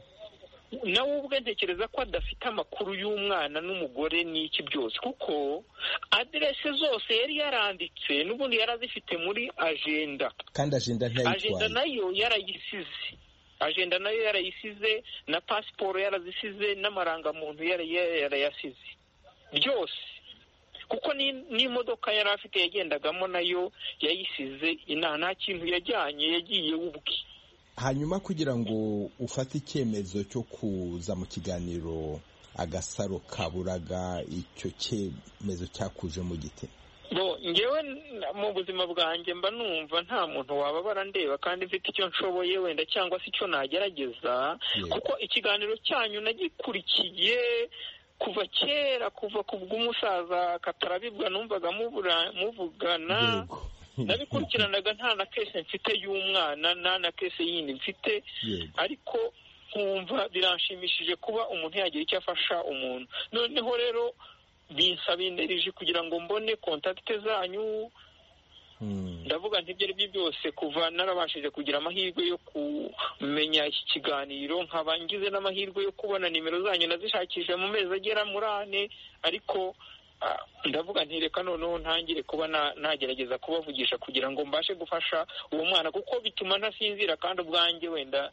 nawe ubwe ntekereza ko adafite amakuru y'umwana n'umugore n'iki byose, kuko aderese zose yari yaranditse n'ubundi yari azifite muri agenda, kandi agenda ntayitwaye. Agenda nayo yarayisize, agenda nayo yarayisize, na pasiporo yarazisize, n'amarangamuntu yarayasize byose, kuko n'imodoka yari afite yagendagamo nayo yayisize. Nta kintu yajyanye, yagiye ubwe. Hanyuma kugira ngo ufate icyemezo cyo kuza mu kiganiro Agasaro Kaburaga, icyo cyemezo cyakuje mu gite? Bo ngewe mu buzima bwanjye mba numva nta muntu waba barandeba kandi mfite icyo nshoboye wenda cyangwa se icyo nagerageza. yeah. Kuko ikiganiro cyanyu nagikurikiye kuva kera, kuva ku bw'umusaza Katarabibwa numvaga muvugana. yeah. Nabikurikiranaga nta na kese mfite y'umwana, nta na kese yindi mfite. yeah. Ariko nkumva biranshimishije kuba umuntu yagira icyo afasha umuntu. Noneho rero binsaba inderije kugira ngo mbone kontakite zanyu. hmm. Ndavuga nti ibyo ari byo byose, kuva narabashije kugira amahirwe yo kumenya iki kiganiro, nkaba ngize n'amahirwe yo kubona nimero zanyu nazishakishije mu mezi agera muri ane, ariko ndavuga nti reka noneho ntangire kuba nagerageza kubavugisha kugira ngo mbashe gufasha uwo mwana, kuko bituma ntasinzira kandi ubwanjye wenda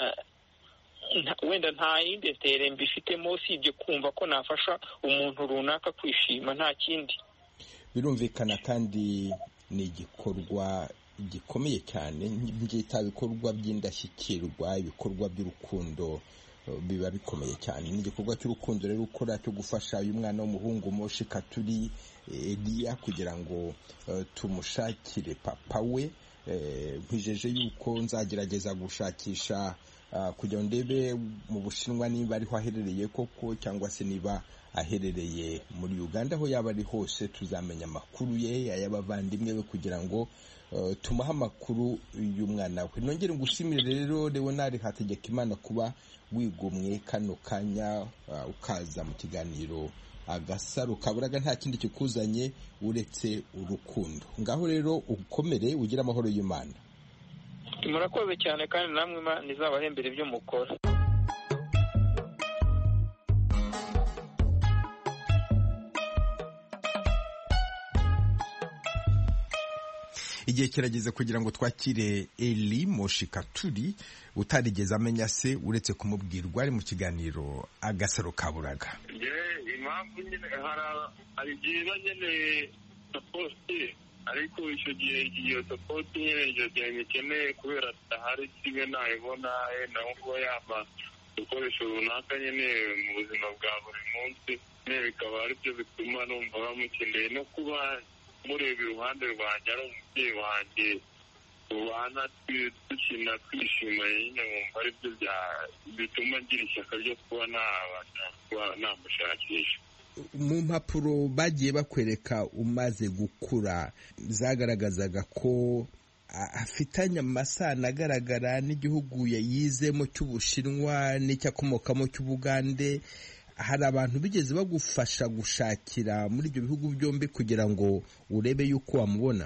wenda nta yindi ntere mbifitemo usibye kumva ko nafasha umuntu runaka kwishima, nta kindi. Birumvikana kandi ni igikorwa gikomeye cyane, byita ibikorwa by'indashyikirwa, ibikorwa by'urukundo biba bikomeye cyane. Ni igikorwa cy'urukundo rero ukora cyo gufasha uyu mwana w'umuhungu Moshi Katuri Elia kugira ngo uh, tumushakire papa we nkwijeje yuko nzagerageza gushakisha kugira ngo ndebe mu Bushinwa niba ariho aherereye koko cyangwa se niba aherereye muri Uganda. Aho yaba ari hose tuzamenya amakuru ye ay'abavandimwe be kugira ngo uh, tumuhe amakuru y'umwana we. Nongere ngushimire rero Leonard Hategekimana kuba wigomwe kano kanya uh, ukaza mu kiganiro Agasaro Kaburaga. Nta kindi kikuzanye uretse urukundo. Ngaho rero ukomere ugira amahoro y'Imana. Murakoze cyane kandi namwe Imana izabahembera ibyo mukora. Igihe kirageze kugira ngo twakire Eli Moshikaturi utarigeze amenya se uretse kumubwirwa ari mu kiganiro Agasaro Kaburaga. Je impamvu nyine hari byiza nyine support ariko icyo gihe iyo support nyine iyo gihe nkeneye kubera hari kimwe nayibona naho ngo yaba ukoresha runaka nyine mu buzima bwa buri munsi bikaba ari byo bituma numva bamukeneye no kuba mureba iruhande rwanjye ari umubyeyi wanjye tubana dukina twishima nyine wumva ari byo bituma ngira ishyaka ryo kuba nabasha kuba namushakisha. Mu mpapuro bagiye bakwereka umaze gukura zagaragazaga ko afitanye amasano agaragara n'igihugu yayizemo cy'Ubushinwa n'icyakomokamo cy'Ubugande. Hari abantu bigeze bagufasha gushakira muri ibyo bihugu byombi kugira ngo urebe yuko wamubona?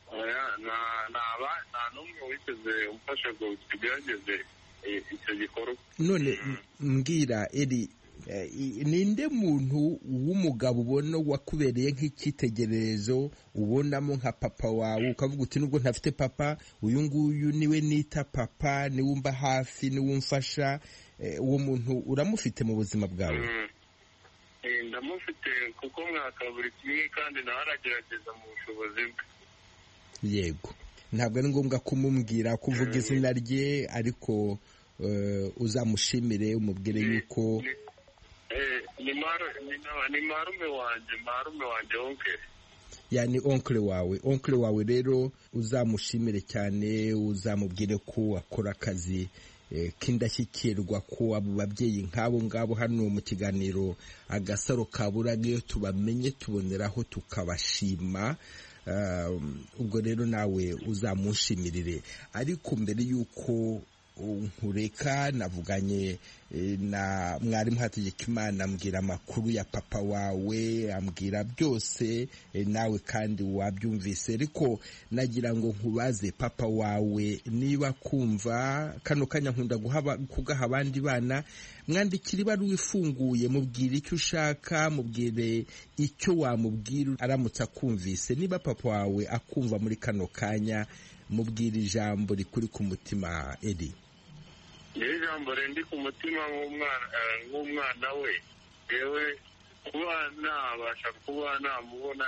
nta n'umwe witeze umfasha ngo tugerageze icyo gikorwa. None mbwira Eli, ninde muntu w'umugabo ubona wakubereye nk'icyitegererezo ubonamo nka papa wawe ukavuga uti nubwo ntafite papa uyu nguyu niwe nita papa, niwe umba hafi, niwe umfasha? Uwo muntu uramufite mu buzima bwawe? Ndamufite kuko mwaka buri kimwe kandi nawe aragerageza mu bushobozi bwe. Yego, ntabwo ari ngombwa kumubwira kuvuga izina rye, ariko uzamushimire umubwire yuko ni marume wanjye marume wanjye oncle, yani oncle wawe oncle wawe rero uzamushimire cyane, uzamubwire ko akora akazi k'indashyikirwa, ko abo babyeyi nk'abo ngabo hano mu kiganiro Agasaro Kaburaga iyo tubamenye tuboneraho tukabashima. Ubwo rero nawe uzamushimirire. Ariko mbere y'uko nkureka navuganye na mwarimu Hategekimana ambwira amakuru ya papa wawe, ambwira byose nawe kandi wabyumvise. Ariko nagira ngo nkubaze papa wawe niba kumva kano kanya nkunda kugaha abandi bana, mwandikira ibaruwa ifunguye, mubwire icyo ushaka, mubwire icyo wamubwira aramutse akumvise. Niba papa wawe akumva muri kano kanya, mubwire ijambo rikuri ku mutima. Eli, yewe ijambo rendi ku mutima nk'umwana we, yewe kuba nabasha kuba namubona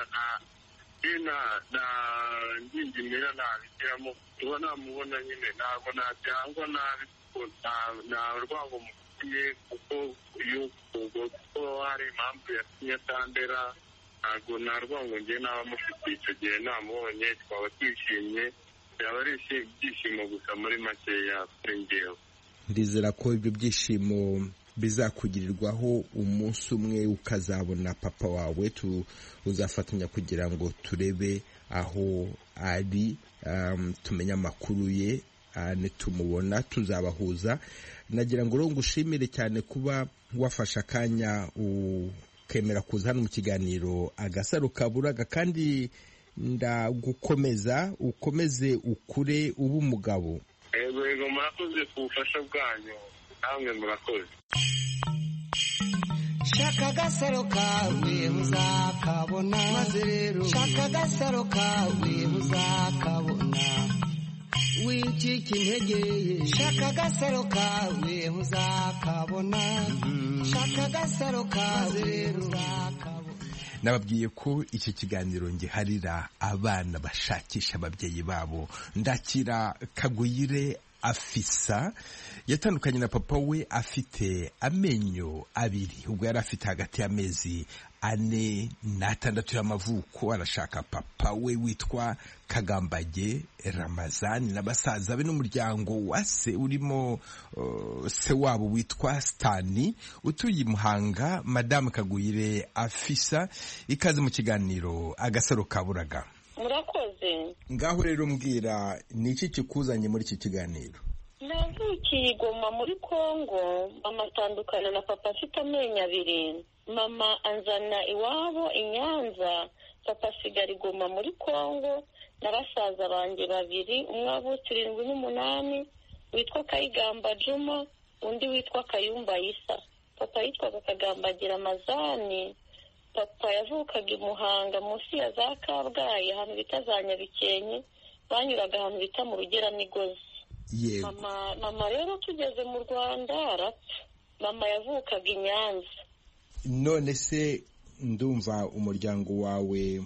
nta ngingimira ntabigiramo, kuba namubona nyine ntabwo nabyangwa nabi kuko nta rwango mufitiye, kuko iyo kuko hari impamvu yatumye atandera, ntabwo nta rwango njye naba mufitiye. Icyo gihe namubonye twaba twishimye, byaba ari ibyishimo gusa muri makeya kuri njyewe. Ndizera ko ibyo byishimo bizakugirirwaho umunsi umwe ukazabona papa wawe. Tuzafatanya kugira ngo turebe aho ari, um, tumenye amakuru ye, nitumubona tuzabahuza. Nagira ngo rero ngushimire cyane kuba wafashe akanya ukemera kuza hano mu kiganiro Agasaro Kaburaga, kandi ndagukomeza ukomeze ukure uba umugabo. Yego yego, murakoze ku bufasha bwanyu, namwe murakoze. Shaka agasaro kawe muzakabona, maze rero shaka agasaro kawe muzakabona, wicika intege, shaka agasaro kawe muzakabona, shaka agasaro kawe muzakabona. Nababwiye ko iki kiganiro ngiharira abana bashakisha ababyeyi babo. Ndakira Kaguyire Afisa yatandukanye na papa we afite amenyo abiri, ubwo yari afite hagati y'amezi ane n'atandatu y'amavuko. Arashaka papa we witwa Kagambage Ramazani na basaza be n'umuryango wa se urimo uh, se wabo witwa Stani utuye i Muhanga. Madame Kaguyire Afisa, ikaze mu kiganiro Agasaro Kaburaga. Murakoze. Ngaho rero mbwira ni iki kikuzanye muri iki kiganiro? Navukiye i Goma muri Kongo, mama atandukana na papa afite amenyo abiri. Mama anzana iwabo i Nyanza, papa asigara i Goma muri Kongo na basaza banjye babiri, umwe avutse irindwi n'umunani witwa Kayigamba Juma, undi witwa Kayumba Isa. Papa yitwaga Kagambagira Amazani. Papa yavukaga i Muhanga munsi ya za Kabgayi ahantu bita za Nyabikenke, banyuraga ahantu bita mu Rugeramigozi. Yego. Mama mama rero tugeze mu Rwanda arapfa. Mama yavukaga i Nyanza. None se ndumva umuryango wawe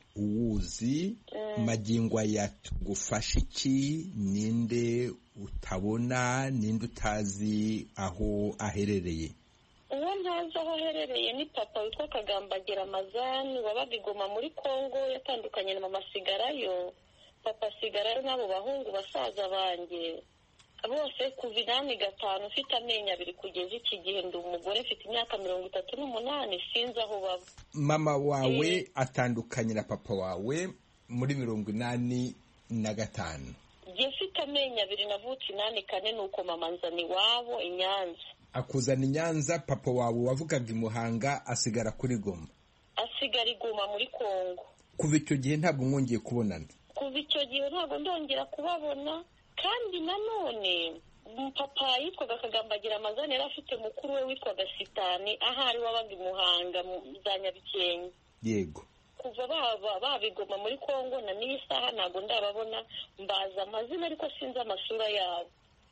uwuzi, mm. magingo aya tugufasha iki? Ninde utabona, ninde utazi aho aherereye? Uwo ntazi aho aherereye ni papa witwa Kagambagira Amazani, wabaga i Goma muri Kongo, yatandukanye na mama asigarayo. Papa asigarayo n'abo bahungu basaza banjye bose kuva inani gatanu, ufite amenyo abiri kugeza iki gihe. Ndi umugore mfite imyaka mirongo itatu n'umunani, sinzi aho baba. Mama wawe e... atandukanye na papa wawe muri mirongo inani na gatanu. Jye mfite amenyo abiri, navutse inani kane, nuko mama nzana iwabo i Nyanza. Akuzana i Nyanza, papa wawe wavugaga i Muhanga asigara kuri Goma. Asigara i Goma muri Kongo. Kuva icyo gihe ntabwo mwongeye kubonana? Kuva icyo gihe ntabwo ndongera kubabona. Kandi nanone papa yitwaga Kagambagira Amazani yari afite mukuru we witwaga Sitani, ahari wabaga i Muhanga za Nyabikenke. Yego. Kuva baba babigoma muri Kongo na n'iyi saha ntabwo ndababona, mbaza amazina ariko sinzi amasura yabo.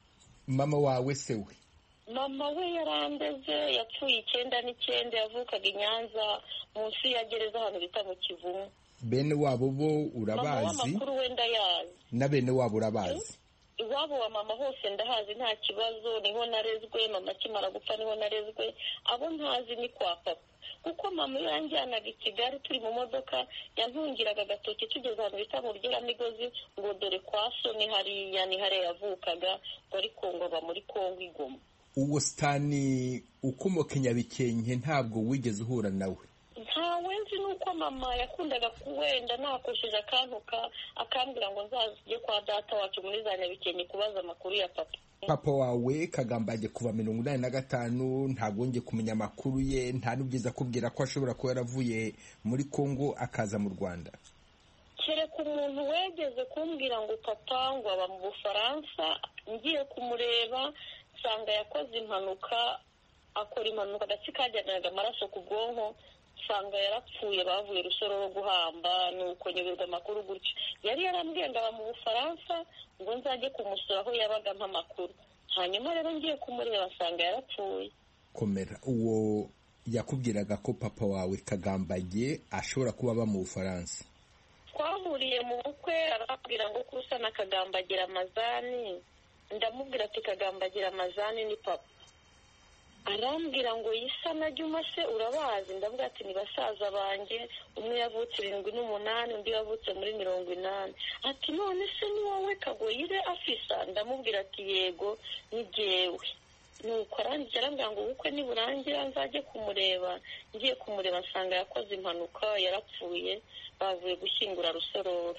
Mama wawe se we? Mama we yarandeze, yapfuye icyenda n'icyenda, yavukaga i Nyanza munsi ya gereza ahantu bita mu Kivumu. Bene wabo bo urabazi? Mama w'amakuru wenda yazi. Na bene wabo urabazi? Iwabo wa mama hose ndahazi nta kibazo, niho narezwe. Mama akimara gupfa niho narezwe. Abo ntazi ni kwa papa, kuko mama yanjyanaga i Kigali turi mu modoka, yantungiraga agatoki tugeze ahantu bita mu Rugeramigozi ngo dore kwa so ni hariya, ni hariya yavukaga, ngo ariko ngo aba muri Kongo i Goma. Uwo Stani ukomoka Nyabikenke ntabwo wigeze uhura nawe? Ntawe nzi, nuko mama yakundaga kuwenda nakosheje akantuka akambwira ngo nzajye kwa data wacu muri za Nyabikenke kubaza amakuru ya papa. Papa wawe Kagambage kuva mirongo inani na gatanu ntabwo ngiye kumenya amakuru ye, nta n'ubyiza kubwira ko ashobora kuba yaravuye muri Kongo akaza mu Rwanda? Kereka umuntu wegeze kumbwira ngo papa ngo aba mu Bufaransa, ngiye kumureba nsanga yakoze impanuka, akora impanuka agatsi kajyanaga amaraso ku bwonko, nsanga yarapfuye, bavuye Rusororo guhamba, nuko nyoberwa amakuru gutyo. Yari yarambwiye ngo aba mu Bufaransa ngo nzajye kumusura aho yabaga nk'amakuru. Hanyuma rero ngiye kumureba nsanga yarapfuye. Komera, uwo yakubwiraga ko papa wawe Kagambage ashobora kuba aba mu Bufaransa? Twahuriye mu bukwe, arabwira ngo kusa na Kagambagira Amazani. Ndamubwira ati Kagambagira Amazani ni papa. Arambwira ngo Isa na Juma se urabazi? Ndavuga ati ni basaza banjye, umwe yavutse irindwi n'umunani, undi yavutse muri mirongo inani. Ati none se ni wowe Kaguyire Afisa? Ndamubwira ati yego ni jyewe. Nuko arangije arambwira ngo ubukwe niburangira nzajye kumureba. Ngiye kumureba nsanga yakoze impanuka, yarapfuye, bavuye gushyingura Rusororo.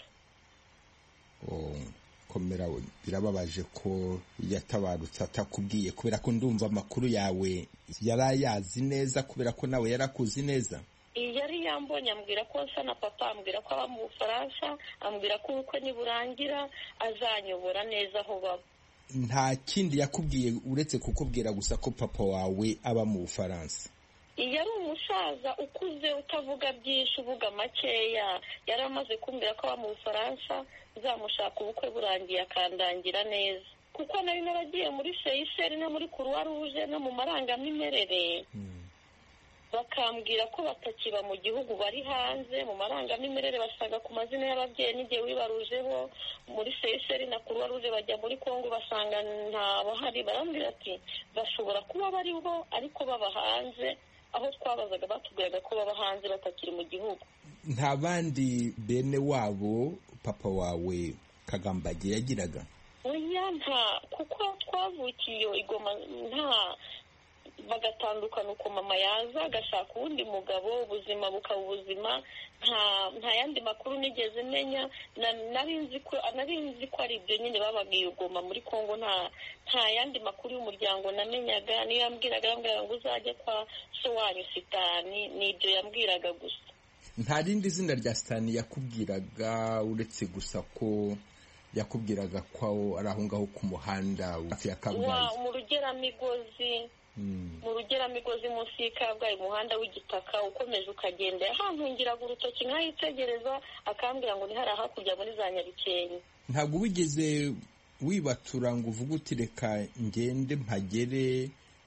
Oh. Komera, birababaje ko yatabarutse atakubwiye, kubera ko ndumva amakuru yawe yarayazi neza, kubera ko nawe yarakuzi neza. Yari yambonye ambwira ko nsa na papa, ambwira ko aba mu Bufaransa, ambwira ko ubukwe niburangira azanyobora neza aho baba. Nta kindi yakubwiye uretse kukubwira gusa ko papa wawe aba mu Bufaransa? Yari umusaza ukuze utavuga byinshi, uvuga makeya. Yari amaze kumbwira ko aba mu Bufaransa, zamushaka ubukwe burangiye akandangira neza, kuko nari naragiye muri Seyiseri no muri Croix Rouge no mu marangamimerere. bakambwira ko batakiba mu gihugu bari hanze mu marangamimerere, basanga ku mazina y'ababyeyi n'igihe wibarujeho muri seyiseri na kuruwa ruje bajya muri kongo basanga ntabahari, barambwira ati bashobora kuba bari bo ariko baba hanze, aho twabazaga batubwiraga ko baba hanze batakiri mu gihugu. Nta bandi bene wabo papa wawe Kagambage yagiraga? Oya, nta, kuko twavukiye Igoma, nta, bagatandukana uko mama yaza agashaka uwundi mugabo, ubuzima bukaba ubuzima, nta nta yandi makuru nigeze menya. Nari nzi ko nari nzi ko ari ibyo nyine bababwiye Igoma muri Kongo, nta nta yandi makuru y'umuryango namenyaga. Niyo yambwiraga yambwiraga ngo uzajye kwa so wanyu Sitani, nibyo yambwiraga gusa. Nta rindi zina rya Sitani yakubwiraga uretse gusa ko yakubwiraga ko ari aho ngaho ku muhanda hafi ya Kabgayi? Mu Rugeramigozi, mu Rugeramigozi munsi y'Ikabgayi, umuhanda w'igitaka ukomeje ukagenda, yahankungiraga urutoki nkayitegereza akambwira ngo ni hari hakurya muri za Nyabikenke. Ntabwo wigeze wibatura ngo uvuge uti reka ngende mpagere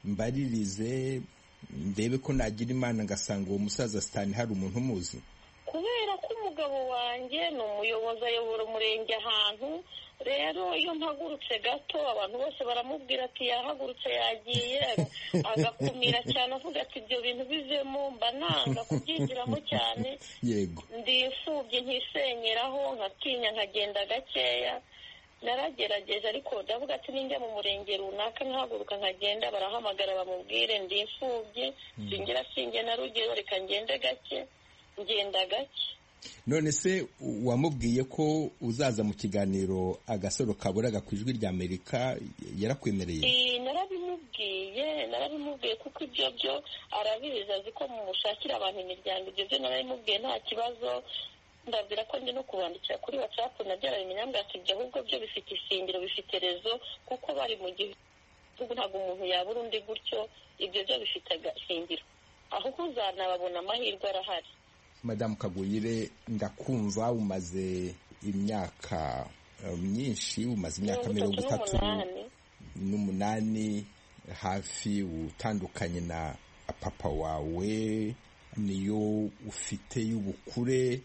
mbaririze ndebe ko nagira Imana ngasanga uwo musaza Sitani hari umuntu umuzi? Kubera ko umugabo wanjye ni umuyobozi, ayobora umurenge ahantu, rero iyo mpagurutse gato abantu bose baramubwira ati yahagurutse yagiye, agakumira cyane avuga ati ibyo bintu bivemo, mba nanga kubyinjiramo cyane. Yego, ndi imfubyi ntisenyeraho, nkatinya nkagenda gakeya. Naragerageje ariko ndavuga ati ninjya mu murenge runaka nkahaguruka nkagenda, barahamagara bamubwire ndi imfubyi, singira singe na rugero, reka ngende gake, ngenda gake. None se wamubwiye ko uzaza mu kiganiro Agasaro Kaburaga ku Ijwi rya Amerika, yarakwemereye? Eh, narabimubwiye, narabimubwiye kuko ibyo byo arabizi, azi ko mumushakira abantu imiryango, ibyo byo narabimubwiye nta kibazo. Ndabwira ko ndi no kubandikira kuri WhatsApp na byarabimenya mbwa ati ibyo ahubwo byo bifite ishingiro, bifite rezo, kuko bari mu gihugu ntabwo umuntu yabura undi gutyo, ibyo byo bifite ishingiro, aho kuzanababona amahirwe arahari. Madamu Kaguyire, ndakumva umaze imyaka myinshi, umaze imyaka mirongo itatu n'umunani hafi utandukanye na papa wawe, niyo ufite y'ubukure.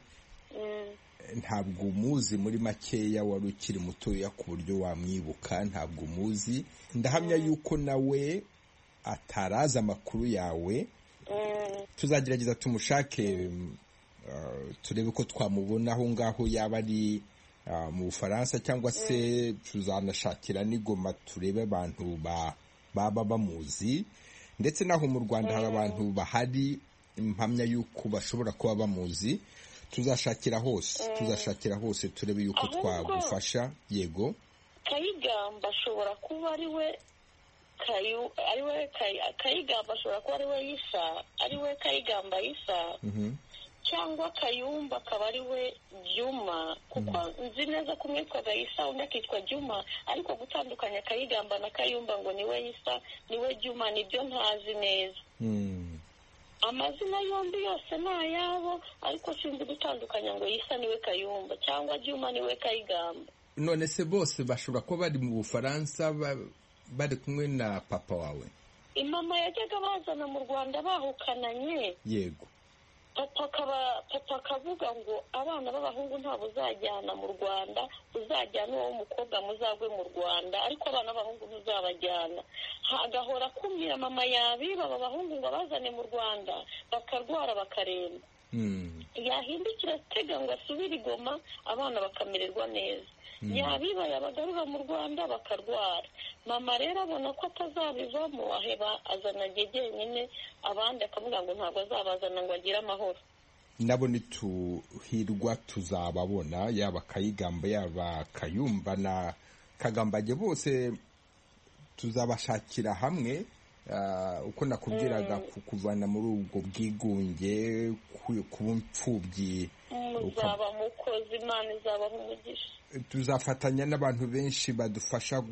Ntabwo umuzi muri makeya, wari ukiri mutoya ku buryo wamwibuka, ntabwo umuzi. Ndahamya yuko nawe ataraza amakuru yawe. Tuzagerageza tumushake, turebe ko twamubona aho ngaho yaba ari mu Bufaransa, cyangwa se tuzanashakira n'Igoma turebe abantu baba bamuzi, ndetse naho mu Rwanda hari abantu bahari impamya yuko bashobora kuba bamuzi. Tuzashakira hose, tuzashakira hose turebe yuko twagufasha. Yego, Kayigamba ashobora kuba ari we kayu ari we Kayigamba ashobora kuba ari we Yisa, ari we Kayigamba Yisa, cyangwa Kayumba akaba ari we Juma, kuko nzi neza ko umwe yitwaga Yisa undi akitwa Juma, ariko gutandukanya Kayigamba na Kayumba ngo niwe Yisa niwe Juma nibyo ntazi neza. Amazina yombi yose ni ayabo, ariko sinzi gutandukanya ngo Yisa niwe Kayumba cyangwa Juma niwe Kayigamba. None se bose bashobora kuba bari mu Bufaransa bari kumwe na papa wawe? Imama yajyaga bazana mu Rwanda bahukananye. Yego. Papa akaba papa akavuga ngo abana b'abahungu ntabwo uzajyana mu Rwanda, uzajyana uwo mukobwa muzagwe mu Rwanda, ariko abana b'abahungu ntuzabajyana. Hagahora kumira mama yabiba aba bahungu ngo bazane mu Rwanda, bakarwara bakaremba. Yahindukira atega ngo asubire Igoma, abana bakamererwa neza. Yabiba yabagarura mu Rwanda bakarwara. Mama rero abona ko atazabivamo, aheba azana gegeye nyine, abandi akavuga ngo ntabwo azabazana ngo agire amahoro. Nabo nituhirwa tuzababona, yaba Kayigamba yaba Kayumba na Kagambage, bose tuzabashakira hamwe. Uh, uko nakubwiraga mm. kukuvana muri ubwo bwigunge, kuba imfubyi uzaba mukozi, imana izabaha umugisha. Tuzafatanya n'abantu benshi badufasha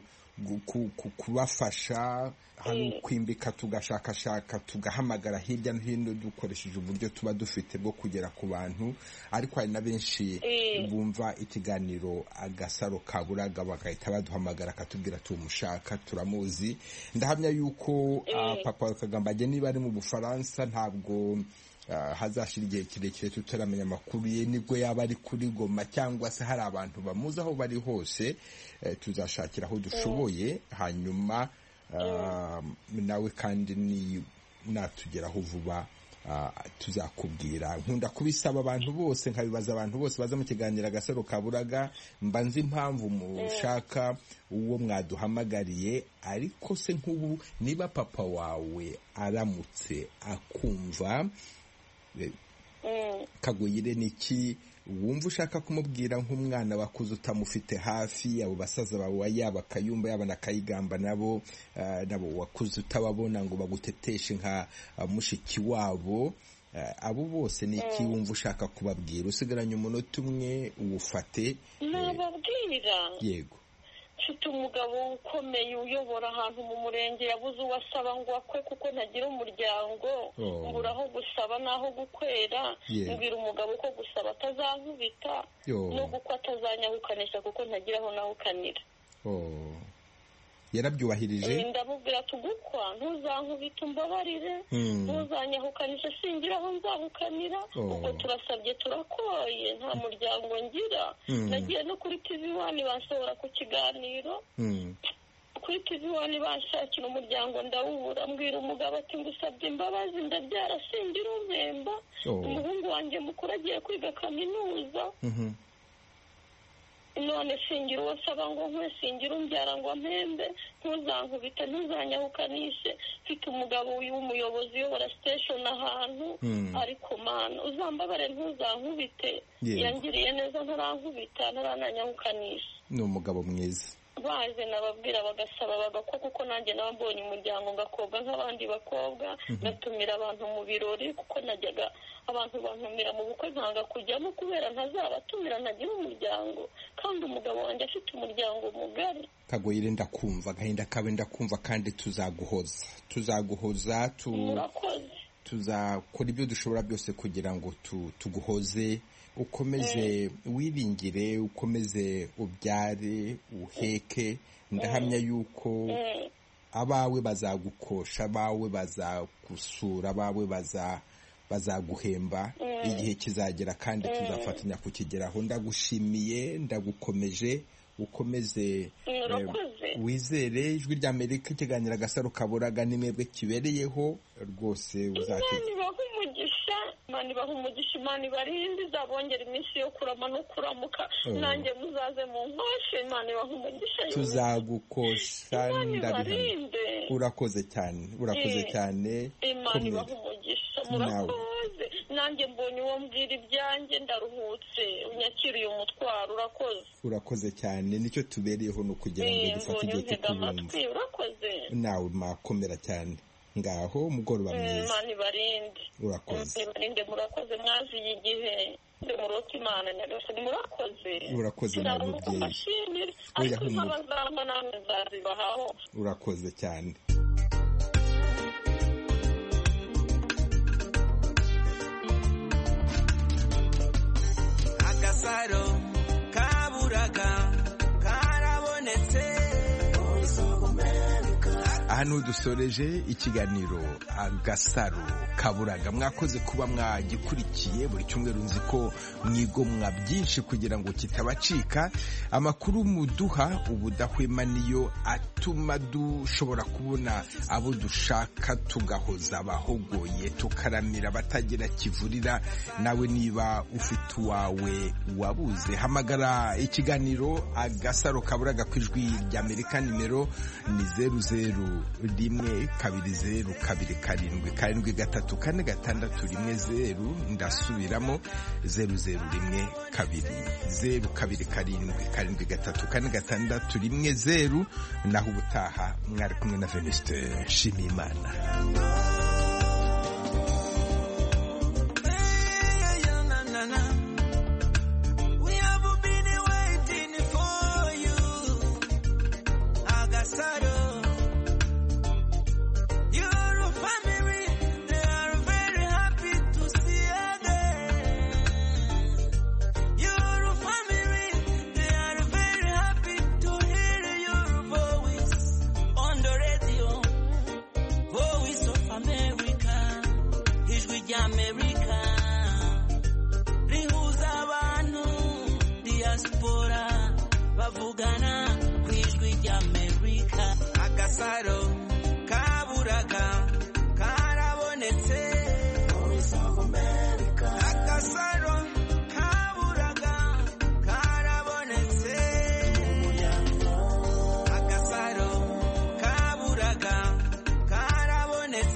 kubafasha hano kwimbika, tugashakashaka, tugahamagara hirya no hino dukoresheje uburyo tuba dufite bwo kugera ku bantu, ariko hari na benshi bumva ikiganiro Agasaro Kaburaga bagahita baduhamagara akatubwira tumushaka, turamuzi. Ndahamya yuko papa Kagambage niba ari mu Bufaransa ntabwo hazashira igihe kirekire tutaramenya amakuru ye, nibwo yaba ari kuri Goma cyangwa se hari abantu bamuzi aho bari hose. Tuzashakira aho dushoboye, hanyuma nawe kandi ni natugeraho vuba tuzakubwira. Nkunda kubisaba abantu bose, nkabibaza abantu bose baza mu kiganiro Agasaro Kaburaga, mba nzi impamvu mushaka uwo mwaduhamagariye. Ariko se nk'ubu niba papa wawe aramutse akumva, Kagoyire niki wumva ushaka kumubwira nk'umwana wakuze utamufite hafi, abo basaza bawe yaba Kayumba yaba na Kayigamba nabo nabo wakuze utababona ngo baguteteshe nka mushiki wabo, abo bose niki wumva ushaka kubabwira? Usigaranye umunota umwe uwufate. Nababwira yego, mfite umugabo ukomeye uyobora ahantu mu murenge, yabuze uwasaba ngo akwe kuko ntagira umuryango, mbura aho gusaba n'aho gukwera. Mbwira umugabo ko gusaba atazankubita no gukwa atazanyahukanisha kuko ntagira aho nahukanira. Yarabyubahirije. Ndamubwira tugukwa ntuzankubita umbabarire, ntuzanyahukanisha singira aho nzahukanira, ubwo turasabye turakoye nta muryango ngira. Nagiye no kuri T V one bansohora ku kiganiro, kuri T V one banshakira umuryango ndawubura. Mbwira umugabo ati ngusabye imbabazi, ndabyara singira umpemba, umuhungu wanjye mukuru agiye kwiga kaminuza, none singira uwo saba ngo nkwe, singira umbyara ngo mpembe, ntuzankubita ntuzanyahukanishe. Mfite umugabo w'umuyobozi uyobora station ahantu, ariko mana uzambabare ntuzankubite, yangiriye neza ntarankubita ntarananyahukanisha. Ni umugabo mwiza. Baje nababwira bagasaba bagakwa, kuko nanjye nabambonye umuryango ngakobwa nk'abandi bakobwa, ngatumira abantu mu birori, kuko najyaga abantu bantumira mu bukwe nkanga kujyamo kubera ntazabatumira ntagira umuryango, kandi umugabo wanjye afite umuryango mugari. Kagoyire ndakumva, gahinda kabe ndakumva, kandi tuzaguhoza tuzaguhoza tu tuzakora ibyo dushobora byose kugira ngo tuguhoze, ukomeze wiringire, ukomeze ubyare uheke. Ndahamya yuko abawe bazagukosha, abawe bazagusura, abawe baza bazaguhemba, igihe kizagera kandi tuzafatanya kukigeraho. Ndagushimiye, ndagukomeje, ukomeze wizere. Ijwi rya Amerika ikiganiro Agasaro Kaburaga ni mwebwe kibereyeho rwose. Uzatege Imana ibaha umugisha, Imana ibarinde, izabongera iminsi yo kurama no kuramuka, nanjye muzaze mu nkoshe. Imana ibaha umugisha, tuzagukosha ndabihamya. Urakoze cyane, urakoze cyane. Imana ibaha umugisha, murakoze. Nanjye mbonye uwo mbwira ibyanjye, ndaruhutse, unyakiriye umutwaro. Urakoze, urakoze cyane. Nicyo tubereyeho no kugira ngo dufate igihe cyo kubumva. Urakoze nawe, makomera cyane. Ngaho umugoroba mwiza. Imana ibarinde. Urakoze. Ibarinde, murakoze, mwaziye igihe. Murota Imana nyagasani, murakoze. Urakoze nawe mubyeyi. Ariko nk'abazama namwe nzazibahaho. Urakoze cyane. Agasaro Kaburaga karabonetse. Hano dusoreje ikiganiro Agasaro Kaburaga. Mwakoze kuba mwagikurikiye buri cyumweru. Nzi ko mwigomwa byinshi kugira ngo kitabacika. Amakuru muduha ubudahwema niyo atuma dushobora kubona abo dushaka, tugahoza abahogoye, tukaramira batagira kivurira. Nawe niba ufite uwawe wabuze, hamagara ikiganiro Agasaro Kaburaga ku ijwi rya Amerika. Nimero ni zeru zeru rimwe kabiri zeru kabiri karindwi karindwi gatatu kane gatandatu rimwe zeru. Ndasubiramo zeru zeru rimwe kabiri zeru kabiri karindwi karindwi gatatu kane gatandatu rimwe zeru. Naho ubutaha mwari kumwe na Venuste Nshimiyimana.